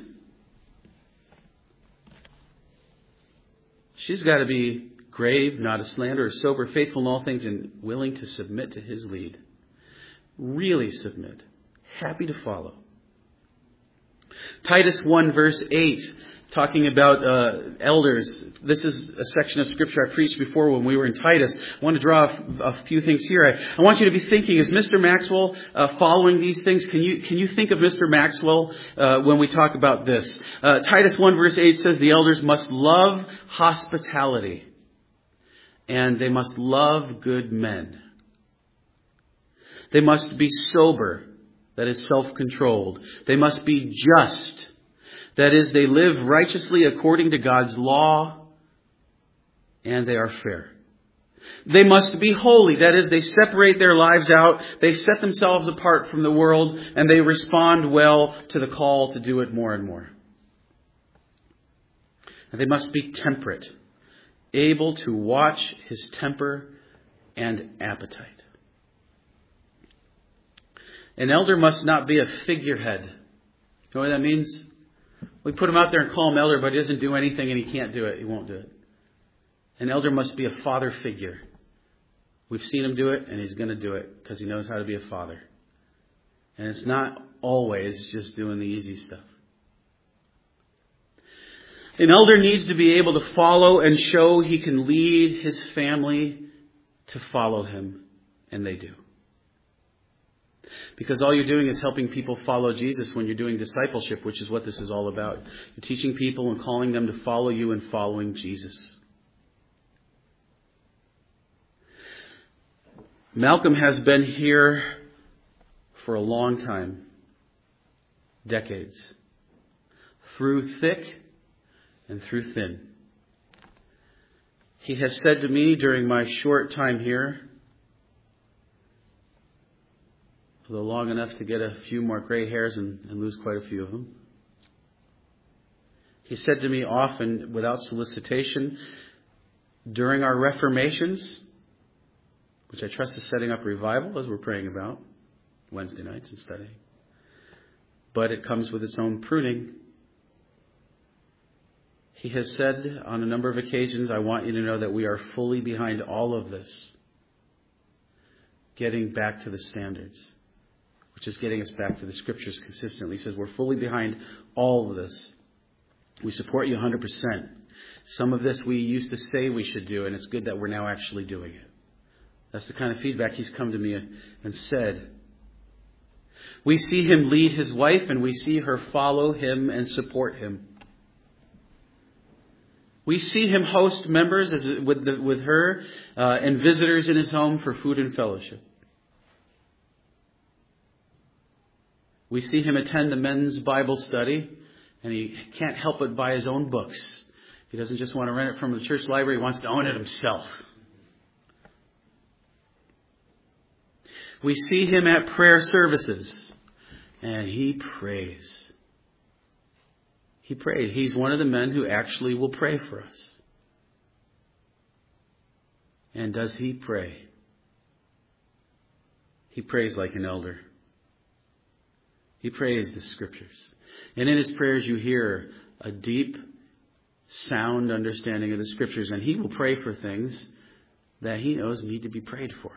She's got to be grave, not a slanderer, sober, faithful in all things, and willing to submit to his lead. Really submit. Happy to follow. Titus 1 verse 8. Talking about elders. This is a section of scripture I preached before when we were in Titus. I want to draw a few things here. I want you to be thinking, is Mr. Maxwell following these things? Can you think of Mr. Maxwell when we talk about this? Titus 1 verse 8 says the elders must love hospitality, and they must love good men. They must be sober, that is self-controlled. They must be just. That is, they live righteously according to God's law, and they are fair. They must be holy. That is, they separate their lives out, they set themselves apart from the world, and they respond well to the call to do it more and more. And they must be temperate, able to watch his temper and appetite. An elder must not be a figurehead. You know what that means? We put him out there and call him elder, but he doesn't do anything and he can't do it. He won't do it. An elder must be a father figure. We've seen him do it, and he's going to do it because he knows how to be a father. And it's not always just doing the easy stuff. An elder needs to be able to follow and show he can lead his family to follow him, and they do. Because all you're doing is helping people follow Jesus when you're doing discipleship, which is what this is all about. You're teaching people and calling them to follow you and following Jesus. Malcolm has been here for a long time. Decades. Through thick and through thin. He has said to me during my short time here, although long enough to get a few more gray hairs and lose quite a few of them. He said to me often, without solicitation, during our reformations, which I trust is setting up revival as we're praying about Wednesday nights and studying, but it comes with its own pruning. He has said on a number of occasions, I want you to know that we are fully behind all of this, getting back to the standards, which is getting us back to the scriptures consistently. He says we're fully behind all of this. We support you 100%. Some of this we used to say we should do, and it's good that we're now actually doing it. That's the kind of feedback he's come to me and said. We see him lead his wife, and we see her follow him and support him. We see him host members with her and visitors in his home for food and fellowship. We see him attend the men's Bible study, and he can't help but buy his own books. He doesn't just want to rent it from the church library, he wants to own it himself. We see him at prayer services, and he prays. He prays. He's one of the men who actually will pray for us. And does he pray? He prays like an elder. He prays the scriptures. And in his prayers you hear a deep, sound understanding of the scriptures. And he will pray for things that he knows need to be prayed for.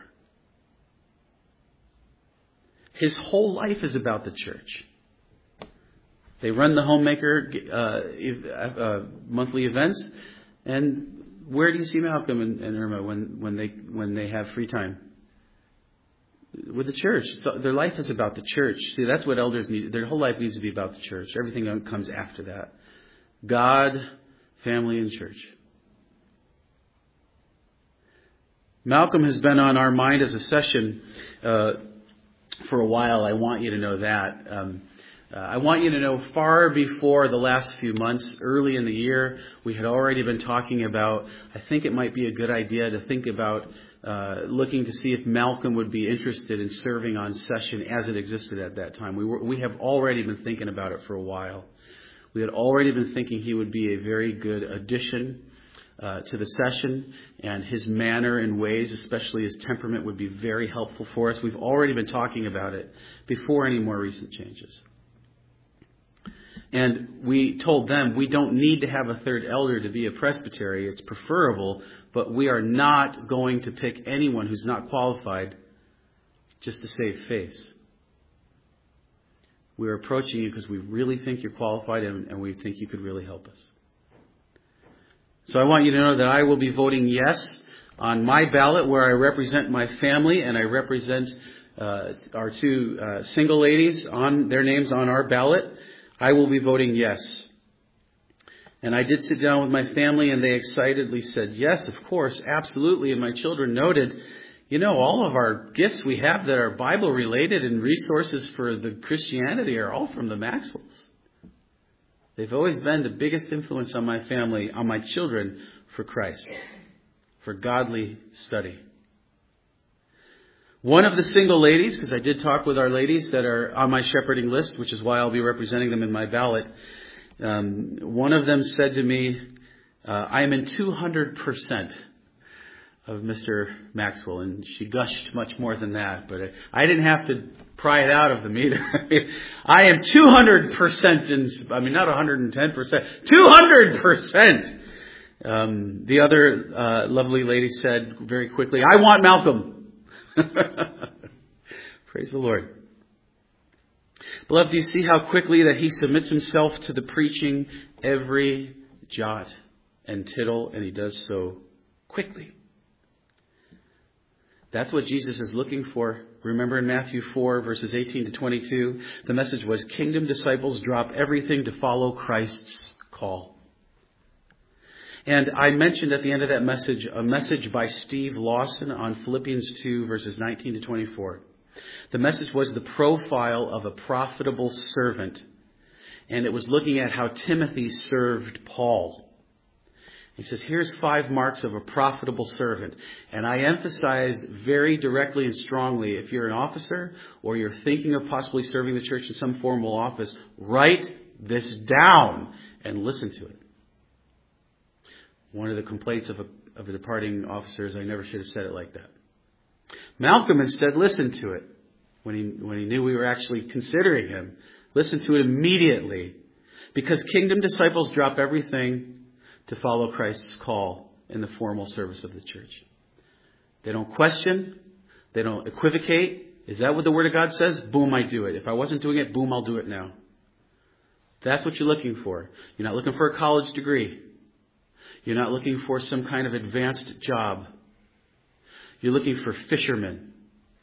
His whole life is about the church. They run the Homemaker monthly events. And where do you see Malcolm and Irma when they have free time? with the church. So their life is about the church. See, that's what elders need. Their whole life needs to be about the church. Everything comes after that. God, family, and church. Malcolm has been on our mind as a session for a while. I want you to know that. I want you to know far before the last few months, early in the year, we had already been talking about, I think it might be a good idea to think about looking to see if Malcolm would be interested in serving on session as it existed at that time. We have already been thinking about it for a while. We had already been thinking he would be a very good addition to the session, and his manner and ways, especially his temperament, would be very helpful for us. We've already been talking about it before any more recent changes. And we told them we don't need to have a third elder to be a presbytery. It's preferable, but we are not going to pick anyone who's not qualified just to save face. We're approaching you because we really think you're qualified and we think you could really help us. So I want you to know that I will be voting yes on my ballot where I represent my family and I represent our two single ladies on their names on our ballot. I will be voting yes. And I did sit down with my family and they excitedly said, yes, of course, absolutely. And my children noted, all of our gifts we have that are Bible related and resources for the Christianity are all from the Maxwells. They've always been the biggest influence on my family, on my children, for Christ, for godly study. One of the single ladies, because I did talk with our ladies that are on my shepherding list, which is why I'll be representing them in my ballot. One of them said to me, I am in 200% of Mr. Maxwell. And she gushed much more than that, but I didn't have to pry it out of them either. I am 200% not 110%, 200%. The other lovely lady said very quickly, I want Malcolm. Praise the Lord. Beloved, do you see how quickly that he submits himself to the preaching every jot and tittle, and he does so quickly? That's what Jesus is looking for. Remember in Matthew 4, verses 18 to 22, the message was, kingdom disciples drop everything to follow Christ's call. And I mentioned at the end of that message, a message by Steve Lawson on Philippians 2, verses 19 to 24. The message was the profile of a profitable servant. And it was looking at how Timothy served Paul. He says, here's 5 marks of a profitable servant. And I emphasized very directly and strongly, if you're an officer or you're thinking of possibly serving the church in some formal office, write this down and listen to it. One of the complaints of a departing officer is I never should have said it like that. Malcolm instead listened to it when he knew we were actually considering him. Listened to it immediately, because kingdom disciples drop everything to follow Christ's call in the formal service of the church. They don't question. They don't equivocate. Is that what the Word of God says? Boom, I do it. If I wasn't doing it, boom, I'll do it now. That's what you're looking for. You're not looking for a college degree. You're not looking for some kind of advanced job. You're looking for fishermen.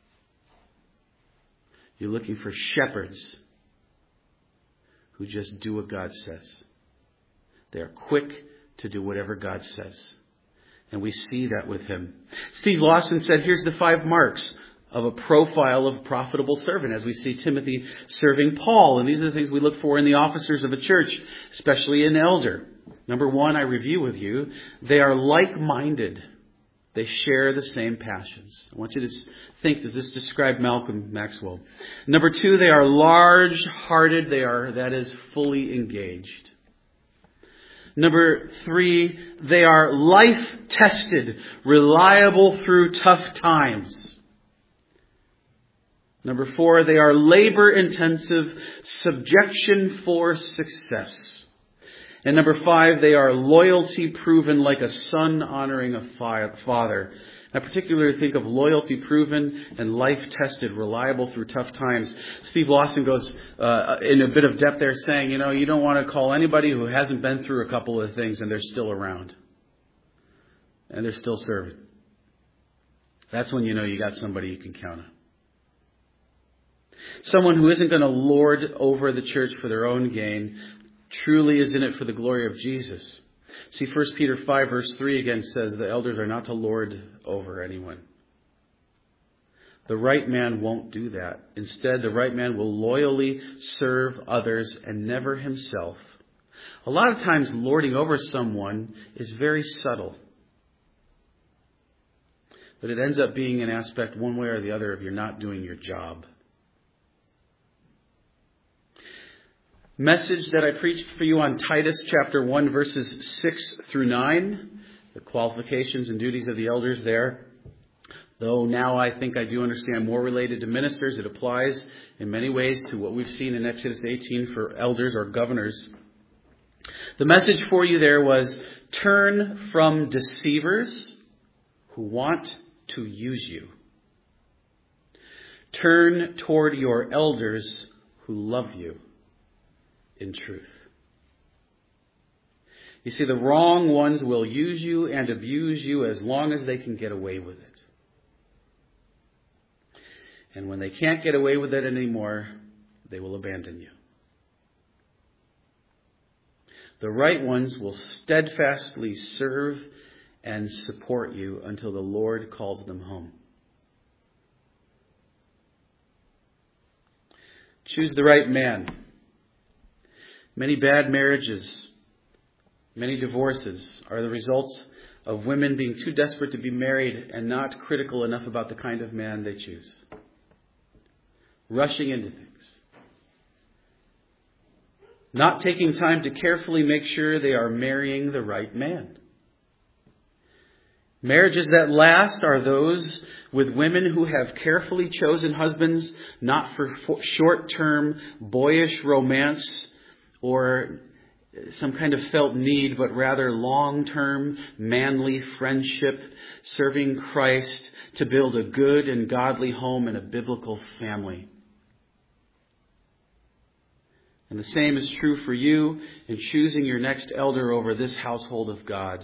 You're looking for shepherds who just do what God says. They are quick to do whatever God says. And we see that with him. Steve Lawson said, here's the 5 marks of a profile of a profitable servant, as we see Timothy serving Paul. And these are the things we look for in the officers of a church, especially an elder. Number 1, I review with you, they are like-minded. They share the same passions. I want you to think, does this describe Malcolm Maxwell? Number 2, they are large-hearted. That is, fully engaged. Number 3, they are life-tested, reliable through tough times. Number 4, they are labor-intensive, subjection for success. And number 5, they are loyalty proven, like a son honoring a father. I particularly think of loyalty proven and life tested, reliable through tough times. Steve Lawson goes in a bit of depth there saying, you don't want to call anybody who hasn't been through a couple of things and they're still around. And they're still serving. That's when you know you got somebody you can count on. Someone who isn't going to lord over the church for their own gain, truly is in it for the glory of Jesus. See, 1 Peter 5 verse 3 again says the elders are not to lord over anyone. The right man won't do that. Instead, the right man will loyally serve others and never himself. A lot of times, lording over someone is very subtle. But it ends up being an aspect one way or the other if you're not doing your job. Message that I preached for you on Titus chapter 1 verses 6 through 9. The qualifications and duties of the elders there. Though now I think I do understand more related to ministers, it applies in many ways to what we've seen in Exodus 18 for elders or governors. The message for you there was, turn from deceivers who want to use you. Turn toward your elders who love you in truth. You see, the wrong ones will use you and abuse you as long as they can get away with it. And when they can't get away with it anymore, they will abandon you. The right ones will steadfastly serve and support you until the Lord calls them home. Choose the right man. Many bad marriages, many divorces are the results of women being too desperate to be married and not critical enough about the kind of man they choose. Rushing into things. Not taking time to carefully make sure they are marrying the right man. Marriages that last are those with women who have carefully chosen husbands, not for short-term boyish romance or some kind of felt need, but rather long-term manly friendship, serving Christ to build a good and godly home and a biblical family. And the same is true for you in choosing your next elder over this household of God.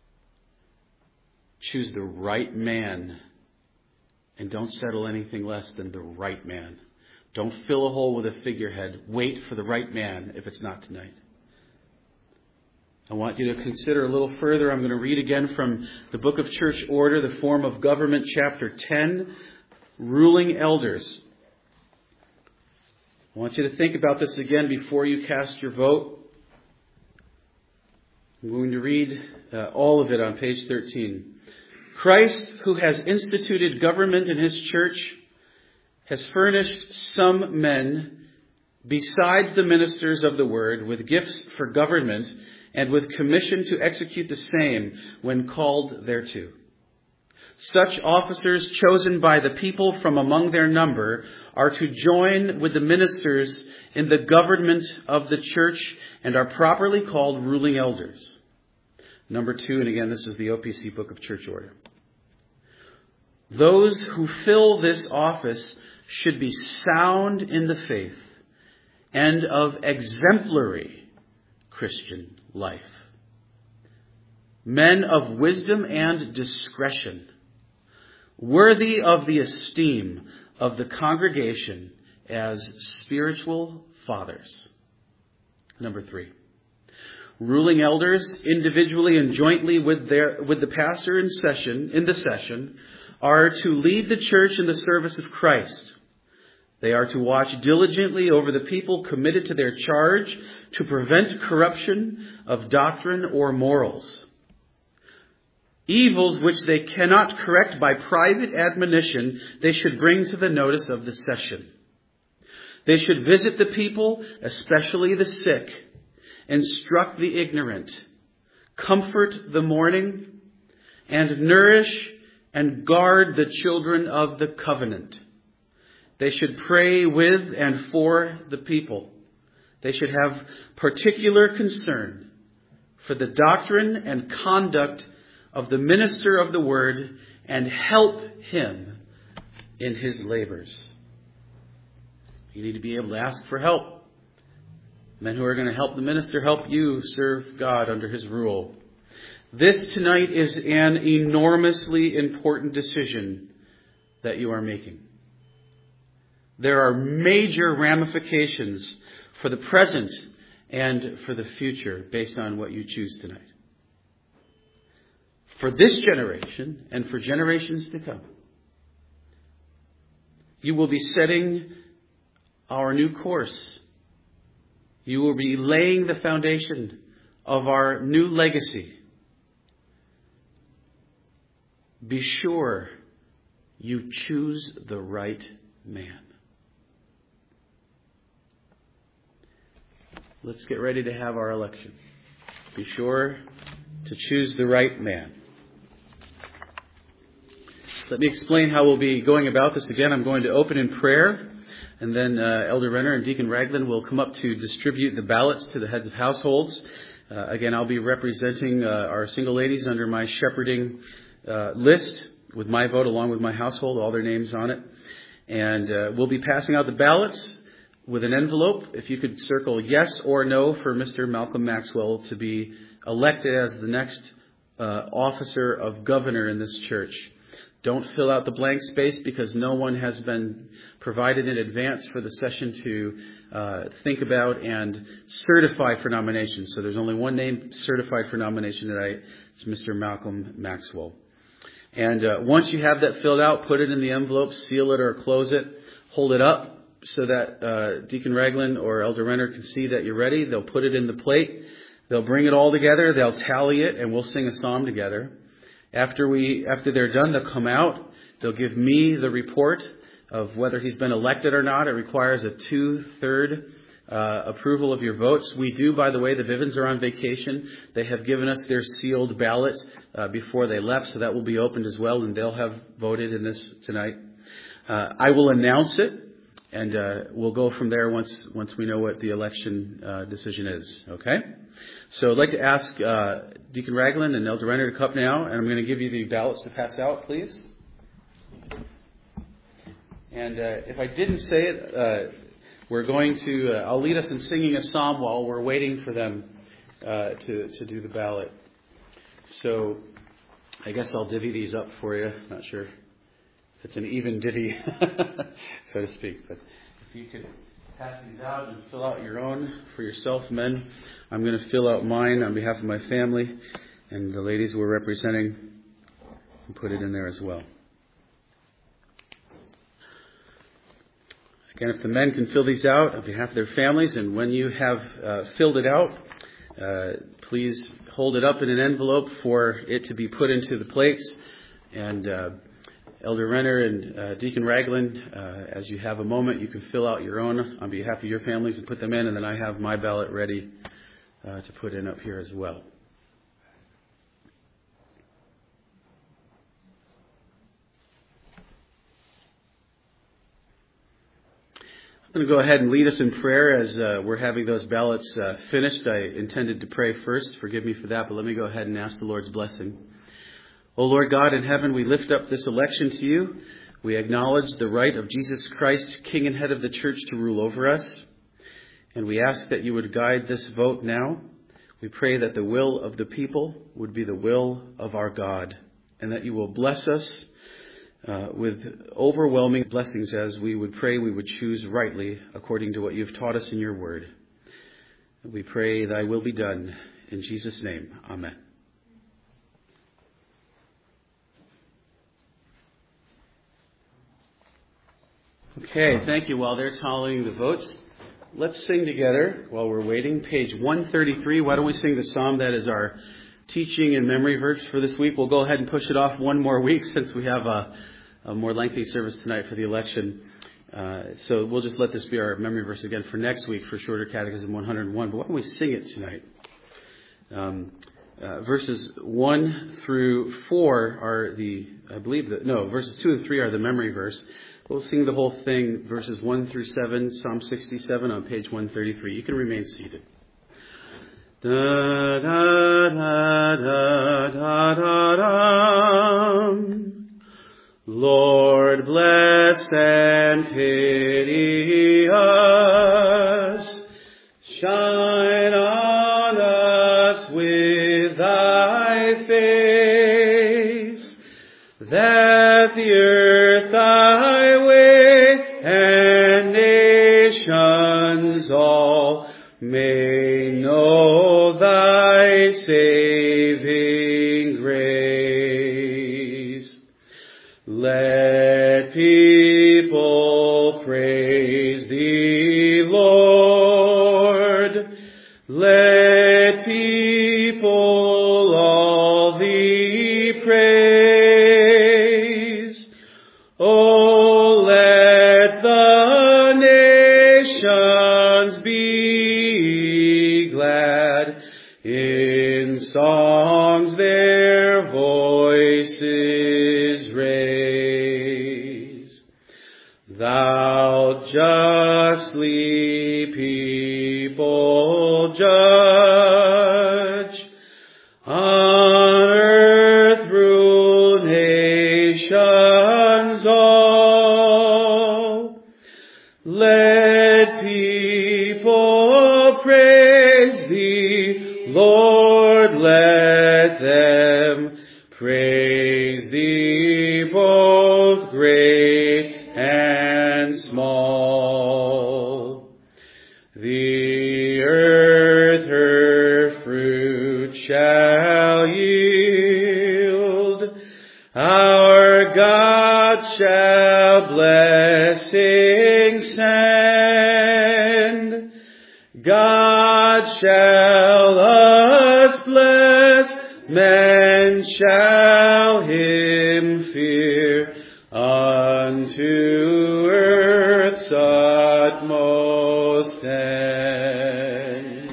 Choose the right man and don't settle anything less than the right man. Don't fill a hole with a figurehead. Wait for the right man if it's not tonight. I want you to consider a little further. I'm going to read again from the Book of Church Order, the Form of Government, chapter 10, Ruling Elders. I want you to think about this again before you cast your vote. I'm going to read all of it on page 13. Christ, who has instituted government in his church, has furnished some men, besides the ministers of the word, with gifts for government and with commission to execute the same when called thereto. Such officers chosen by the people from among their number are to join with the ministers in the government of the church and are properly called ruling elders. Number 2, and again, this is the OPC Book of Church Order. Those who fill this office should be sound in the faith and of exemplary Christian life. Men of wisdom and discretion, worthy of the esteem of the congregation as spiritual fathers. Number 3. Ruling elders, individually and jointly with the pastor in the session, are to lead the church in the service of Christ. They are to watch diligently over the people committed to their charge to prevent corruption of doctrine or morals. Evils which they cannot correct by private admonition, they should bring to the notice of the session. They should visit the people, especially the sick, instruct the ignorant, comfort the mourning, and nourish and guard the children of the covenant. They should pray with and for the people. They should have particular concern for the doctrine and conduct of the minister of the word and help him in his labors. You need to be able to ask for help. Men who are going to help the minister help you serve God under his rule. This tonight is an enormously important decision that you are making. There are major ramifications for the present and for the future based on what you choose tonight. For this generation and for generations to come. You will be setting our new course. You will be laying the foundation of our new legacy. Be sure you choose the right man. Let's get ready to have our election. Be sure to choose the right man. Let me explain how we'll be going about this again. I'm going to open in prayer, and then Elder Renner and Deacon Ragland will come up to distribute the ballots to the heads of households. Again, I'll be representing our single ladies under my shepherding list with my vote along with my household, all their names on it. And we'll be passing out the ballots with an envelope. If you could circle yes or no for Mr. Malcolm Maxwell to be elected as the next officer of governor in this church. Don't fill out the blank space because no one has been provided in advance for the session to think about and certify for nomination. So there's only one name certified for nomination tonight. It's Mr. Malcolm Maxwell. And once you have that filled out, put it in the envelope, seal it or close it, hold it up so that Deacon Ragland or Elder Renner can see that you're ready. They'll put it in the plate. They'll bring it all together. They'll tally it, and we'll sing a psalm together. After they're done, they'll come out. They'll give me the report of whether he's been elected or not. It requires a 2/3 approval of your votes. We do, by the way, the Vivens are on vacation. They have given us their sealed ballot before they left, so that will be opened as well, and they'll have voted in this tonight. I will announce it, and we'll go from there once we know what the election decision is. Okay? So I'd like to ask Deacon Ragland and Elder Renner to come up now, and I'm going to give you the ballots to pass out, please. And if I didn't say it, we're going to, I'll lead us in singing a psalm while we're waiting for them to do the ballot. So I guess I'll divvy these up for you. Not sure if it's an even divvy, so to speak. But if you could pass these out and fill out your own for yourself, men. I'm going to fill out mine on behalf of my family and the ladies we're representing and put it in there as well. Again, if the men can fill these out on behalf of their families, and when you have filled it out, please hold it up in an envelope for it to be put into the plates. And Elder Renner and Deacon Ragland, as you have a moment, you can fill out your own on behalf of your families and put them in, and then I have my ballot ready to put in up here as well. I'm going to go ahead and lead us in prayer as we're having those ballots finished. I intended to pray first. Forgive me for that, but let me go ahead and ask the Lord's blessing. O Lord God in heaven, we lift up this election to you. We acknowledge the right of Jesus Christ, King and Head of the Church, to rule over us. And we ask that you would guide this vote now. We pray that the will of the people would be the will of our God, and that you will bless us with overwhelming blessings as we would pray we would choose rightly according to what you've taught us in your word. We pray thy will be done. In Jesus' name, amen. Okay, thank you. While they're tallying the votes, let's sing together while we're waiting. Page 133. Why don't we sing the psalm that is our teaching and memory verse for this week? We'll go ahead and push it off one more week since we have a more lengthy service tonight for the election. So we'll just let this be our memory verse again for next week for Shorter Catechism 101. But why don't we sing it tonight? Verses 1 through 4 are verses 2 and 3 are the memory verse. We'll sing the whole thing, verses 1 through 7, Psalm 67 on page 133. You can remain seated. Da, da, da, da, da, da, da. Lord, bless and pity us. Shine on us with thy face, that the earth thy way and praise. Oh, let the nations be glad, in songs their voices raise. Thou justly people judge, on earth rule nations all. Let people praise thee, Lord, let them praise thee, both great and small. The earth her fruit shall yield, our God shall blessing send. God shall us bless, men shall him fear, unto earth's utmost end.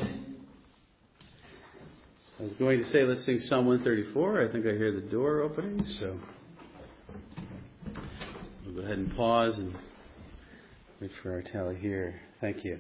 I was going to say, let's sing Psalm 134. I think I hear the door opening, so we'll go ahead and pause and wait for our tally here. Thank you.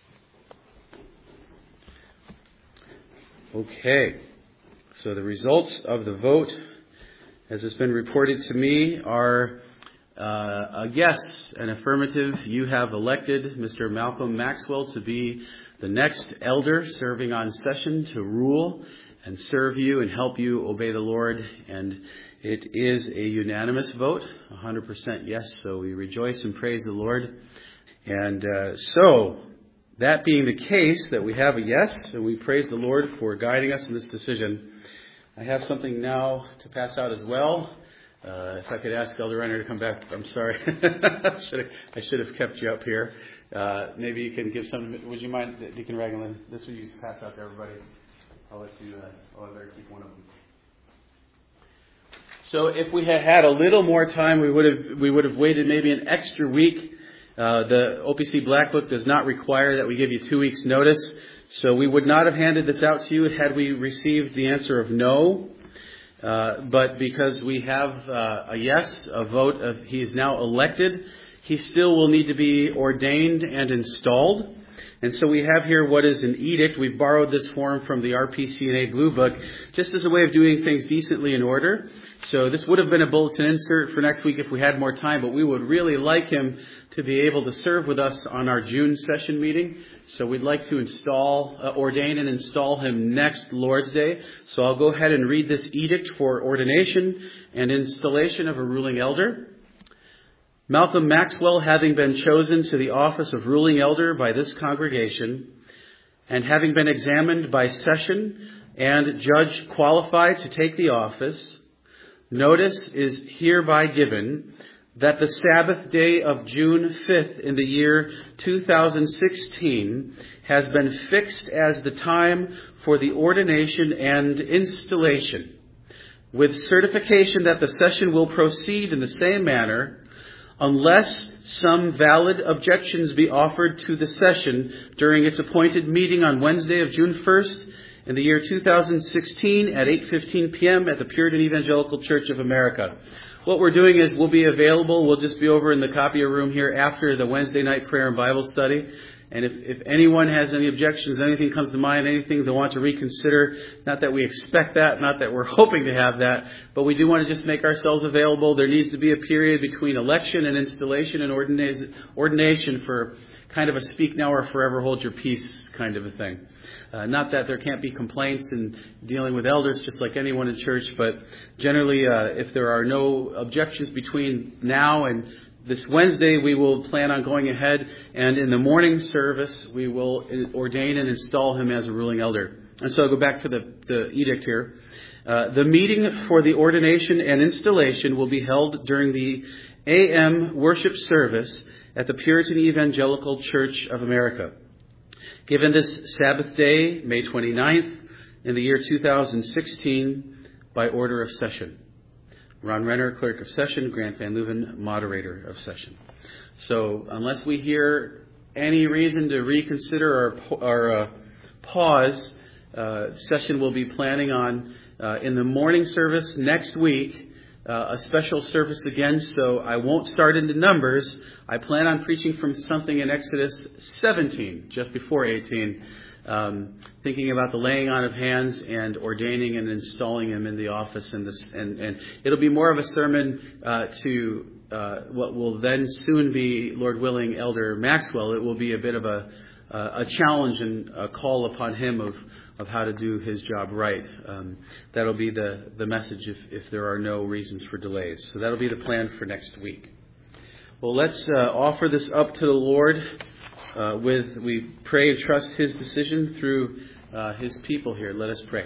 Okay, so the results of the vote, as has been reported to me, are a yes, an affirmative. You have elected Mr. Malcolm Maxwell to be the next elder serving on session to rule and serve you and help you obey the Lord. And it is a unanimous vote, 100% yes, so we rejoice and praise the Lord. And so, that being the case, that we have a yes, and we praise the Lord for guiding us in this decision, I have something now to pass out as well. If I could ask Elder Renner to come back. I'm sorry. I should have kept you up here. Maybe you can give some. Would you mind, Deacon Ragland? This will you pass out to everybody. I'll let you. I better keep one of them. So if we had had a little more time, we would have waited maybe an extra week. The OPC Black Book does not require that we give you 2 weeks' notice, so we would not have handed this out to you had we received the answer of no. But because we have a yes, a vote of he is now elected, he still will need to be ordained and installed. And so we have here what is an edict. We've borrowed this form from the RPCNA Blue Book just as a way of doing things decently in order. So this would have been a bulletin insert for next week if we had more time, but we would really like him to be able to serve with us on our June session meeting. So we'd like to ordain and install him next Lord's Day. So I'll go ahead and read this edict for ordination and installation of a ruling elder. Malcolm Maxwell, having been chosen to the office of ruling elder by this congregation, and having been examined by session and judge qualified to take the office, notice is hereby given that the Sabbath day of June 5th in the year 2016 has been fixed as the time for the ordination and installation, with certification that the session will proceed in the same manner, unless some valid objections be offered to the session during its appointed meeting on Wednesday of June 1st in the year 2016 at 8:15 p.m. at the Puritan Evangelical Church of America. What we're doing is we'll be available. We'll just be over in the copier room here after the Wednesday night prayer and Bible study. And if anyone has any objections, anything comes to mind, anything they want to reconsider, not that we expect that, not that we're hoping to have that, but we do want to just make ourselves available. There needs to be a period between election and installation and ordination for kind of a speak now or forever hold your peace kind of a thing. Not that there can't be complaints in dealing with elders just like anyone in church, but generally if there are no objections between now and this Wednesday, we will plan on going ahead, and in the morning service, we will ordain and install him as a ruling elder. And so I'll go back to the edict here. The meeting for the ordination and installation will be held during the AM worship service at the Puritan Evangelical Church of America. Given this Sabbath day, May 29th, in the year 2016, by order of session. Ron Renner, Clerk of Session. Grant Van Leuven, Moderator of Session. So unless we hear any reason to reconsider our pause, Session will be planning on in the morning service next week a special service again. So I won't start into Numbers. I plan on preaching from something in Exodus 17, just before 18, thinking about the laying on of hands and ordaining and installing him in the office. And it'll be more of a sermon to what will then soon be, Lord willing, Elder Maxwell. It will be a bit of a challenge and a call upon him of how to do his job right. That'll be the message if there are no reasons for delays. So that'll be the plan for next week. Well, let's offer this up to the Lord. We pray and trust His decision through His people here. Let us pray.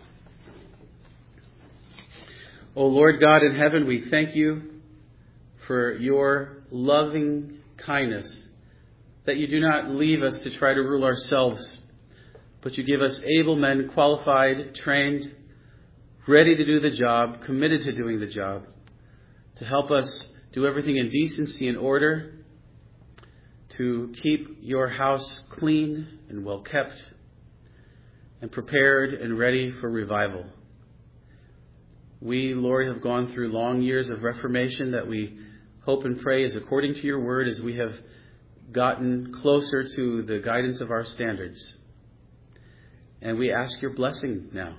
O Lord God in heaven, we thank you for your loving kindness, that you do not leave us to try to rule ourselves, but you give us able men, qualified, trained, ready to do the job, committed to doing the job, to help us do everything in decency and order, to keep your house clean and well kept, and prepared and ready for revival. We, Lord, have gone through long years of reformation that we hope and pray is according to your word as we have gotten closer to the guidance of our standards. And we ask your blessing now.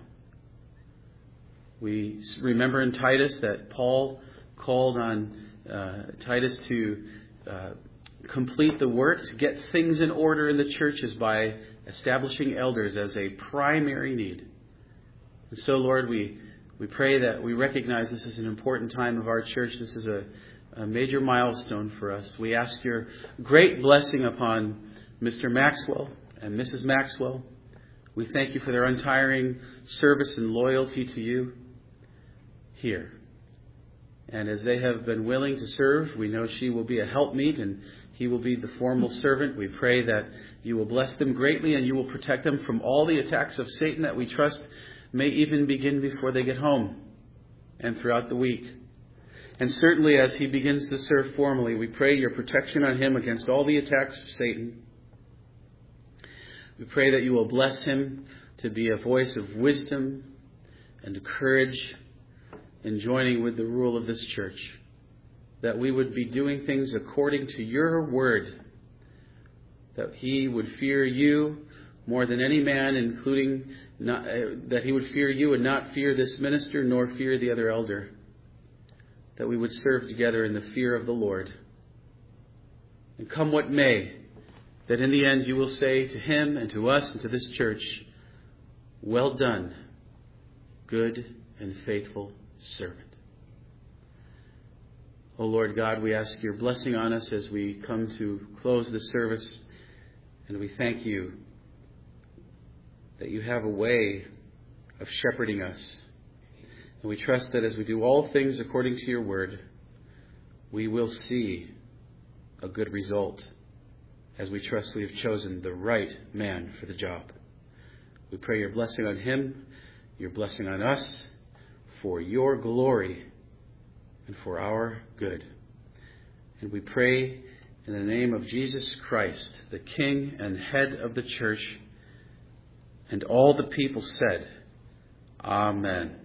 We remember in Titus that Paul called on Titus to complete the work, to get things in order in the churches by establishing elders as a primary need. And so, Lord, we pray that we recognize this is an important time of our church. This is a major milestone for us. We ask your great blessing upon Mr. Maxwell and Mrs. Maxwell. We thank you for their untiring service and loyalty to you here. And as they have been willing to serve, we know she will be a helpmeet and he will be the formal servant. We pray that you will bless them greatly and you will protect them from all the attacks of Satan that we trust may even begin before they get home and throughout the week. And certainly as he begins to serve formally, we pray your protection on him against all the attacks of Satan. We pray that you will bless him to be a voice of wisdom and courage in joining with the rule of this church. That we would be doing things according to your word. That he would fear you more than any man, including that he would fear you and not fear this minister nor fear the other elder. That we would serve together in the fear of the Lord. And come what may, that in the end you will say to him and to us and to this church, well done, good and faithful servant. O Lord God, we ask your blessing on us as we come to close this service. And we thank you that you have a way of shepherding us. And we trust that as we do all things according to your word, we will see a good result as we trust we have chosen the right man for the job. We pray your blessing on him, your blessing on us, for your glory and for our good. And we pray in the name of Jesus Christ, the King and head of the church, and all the people said, Amen.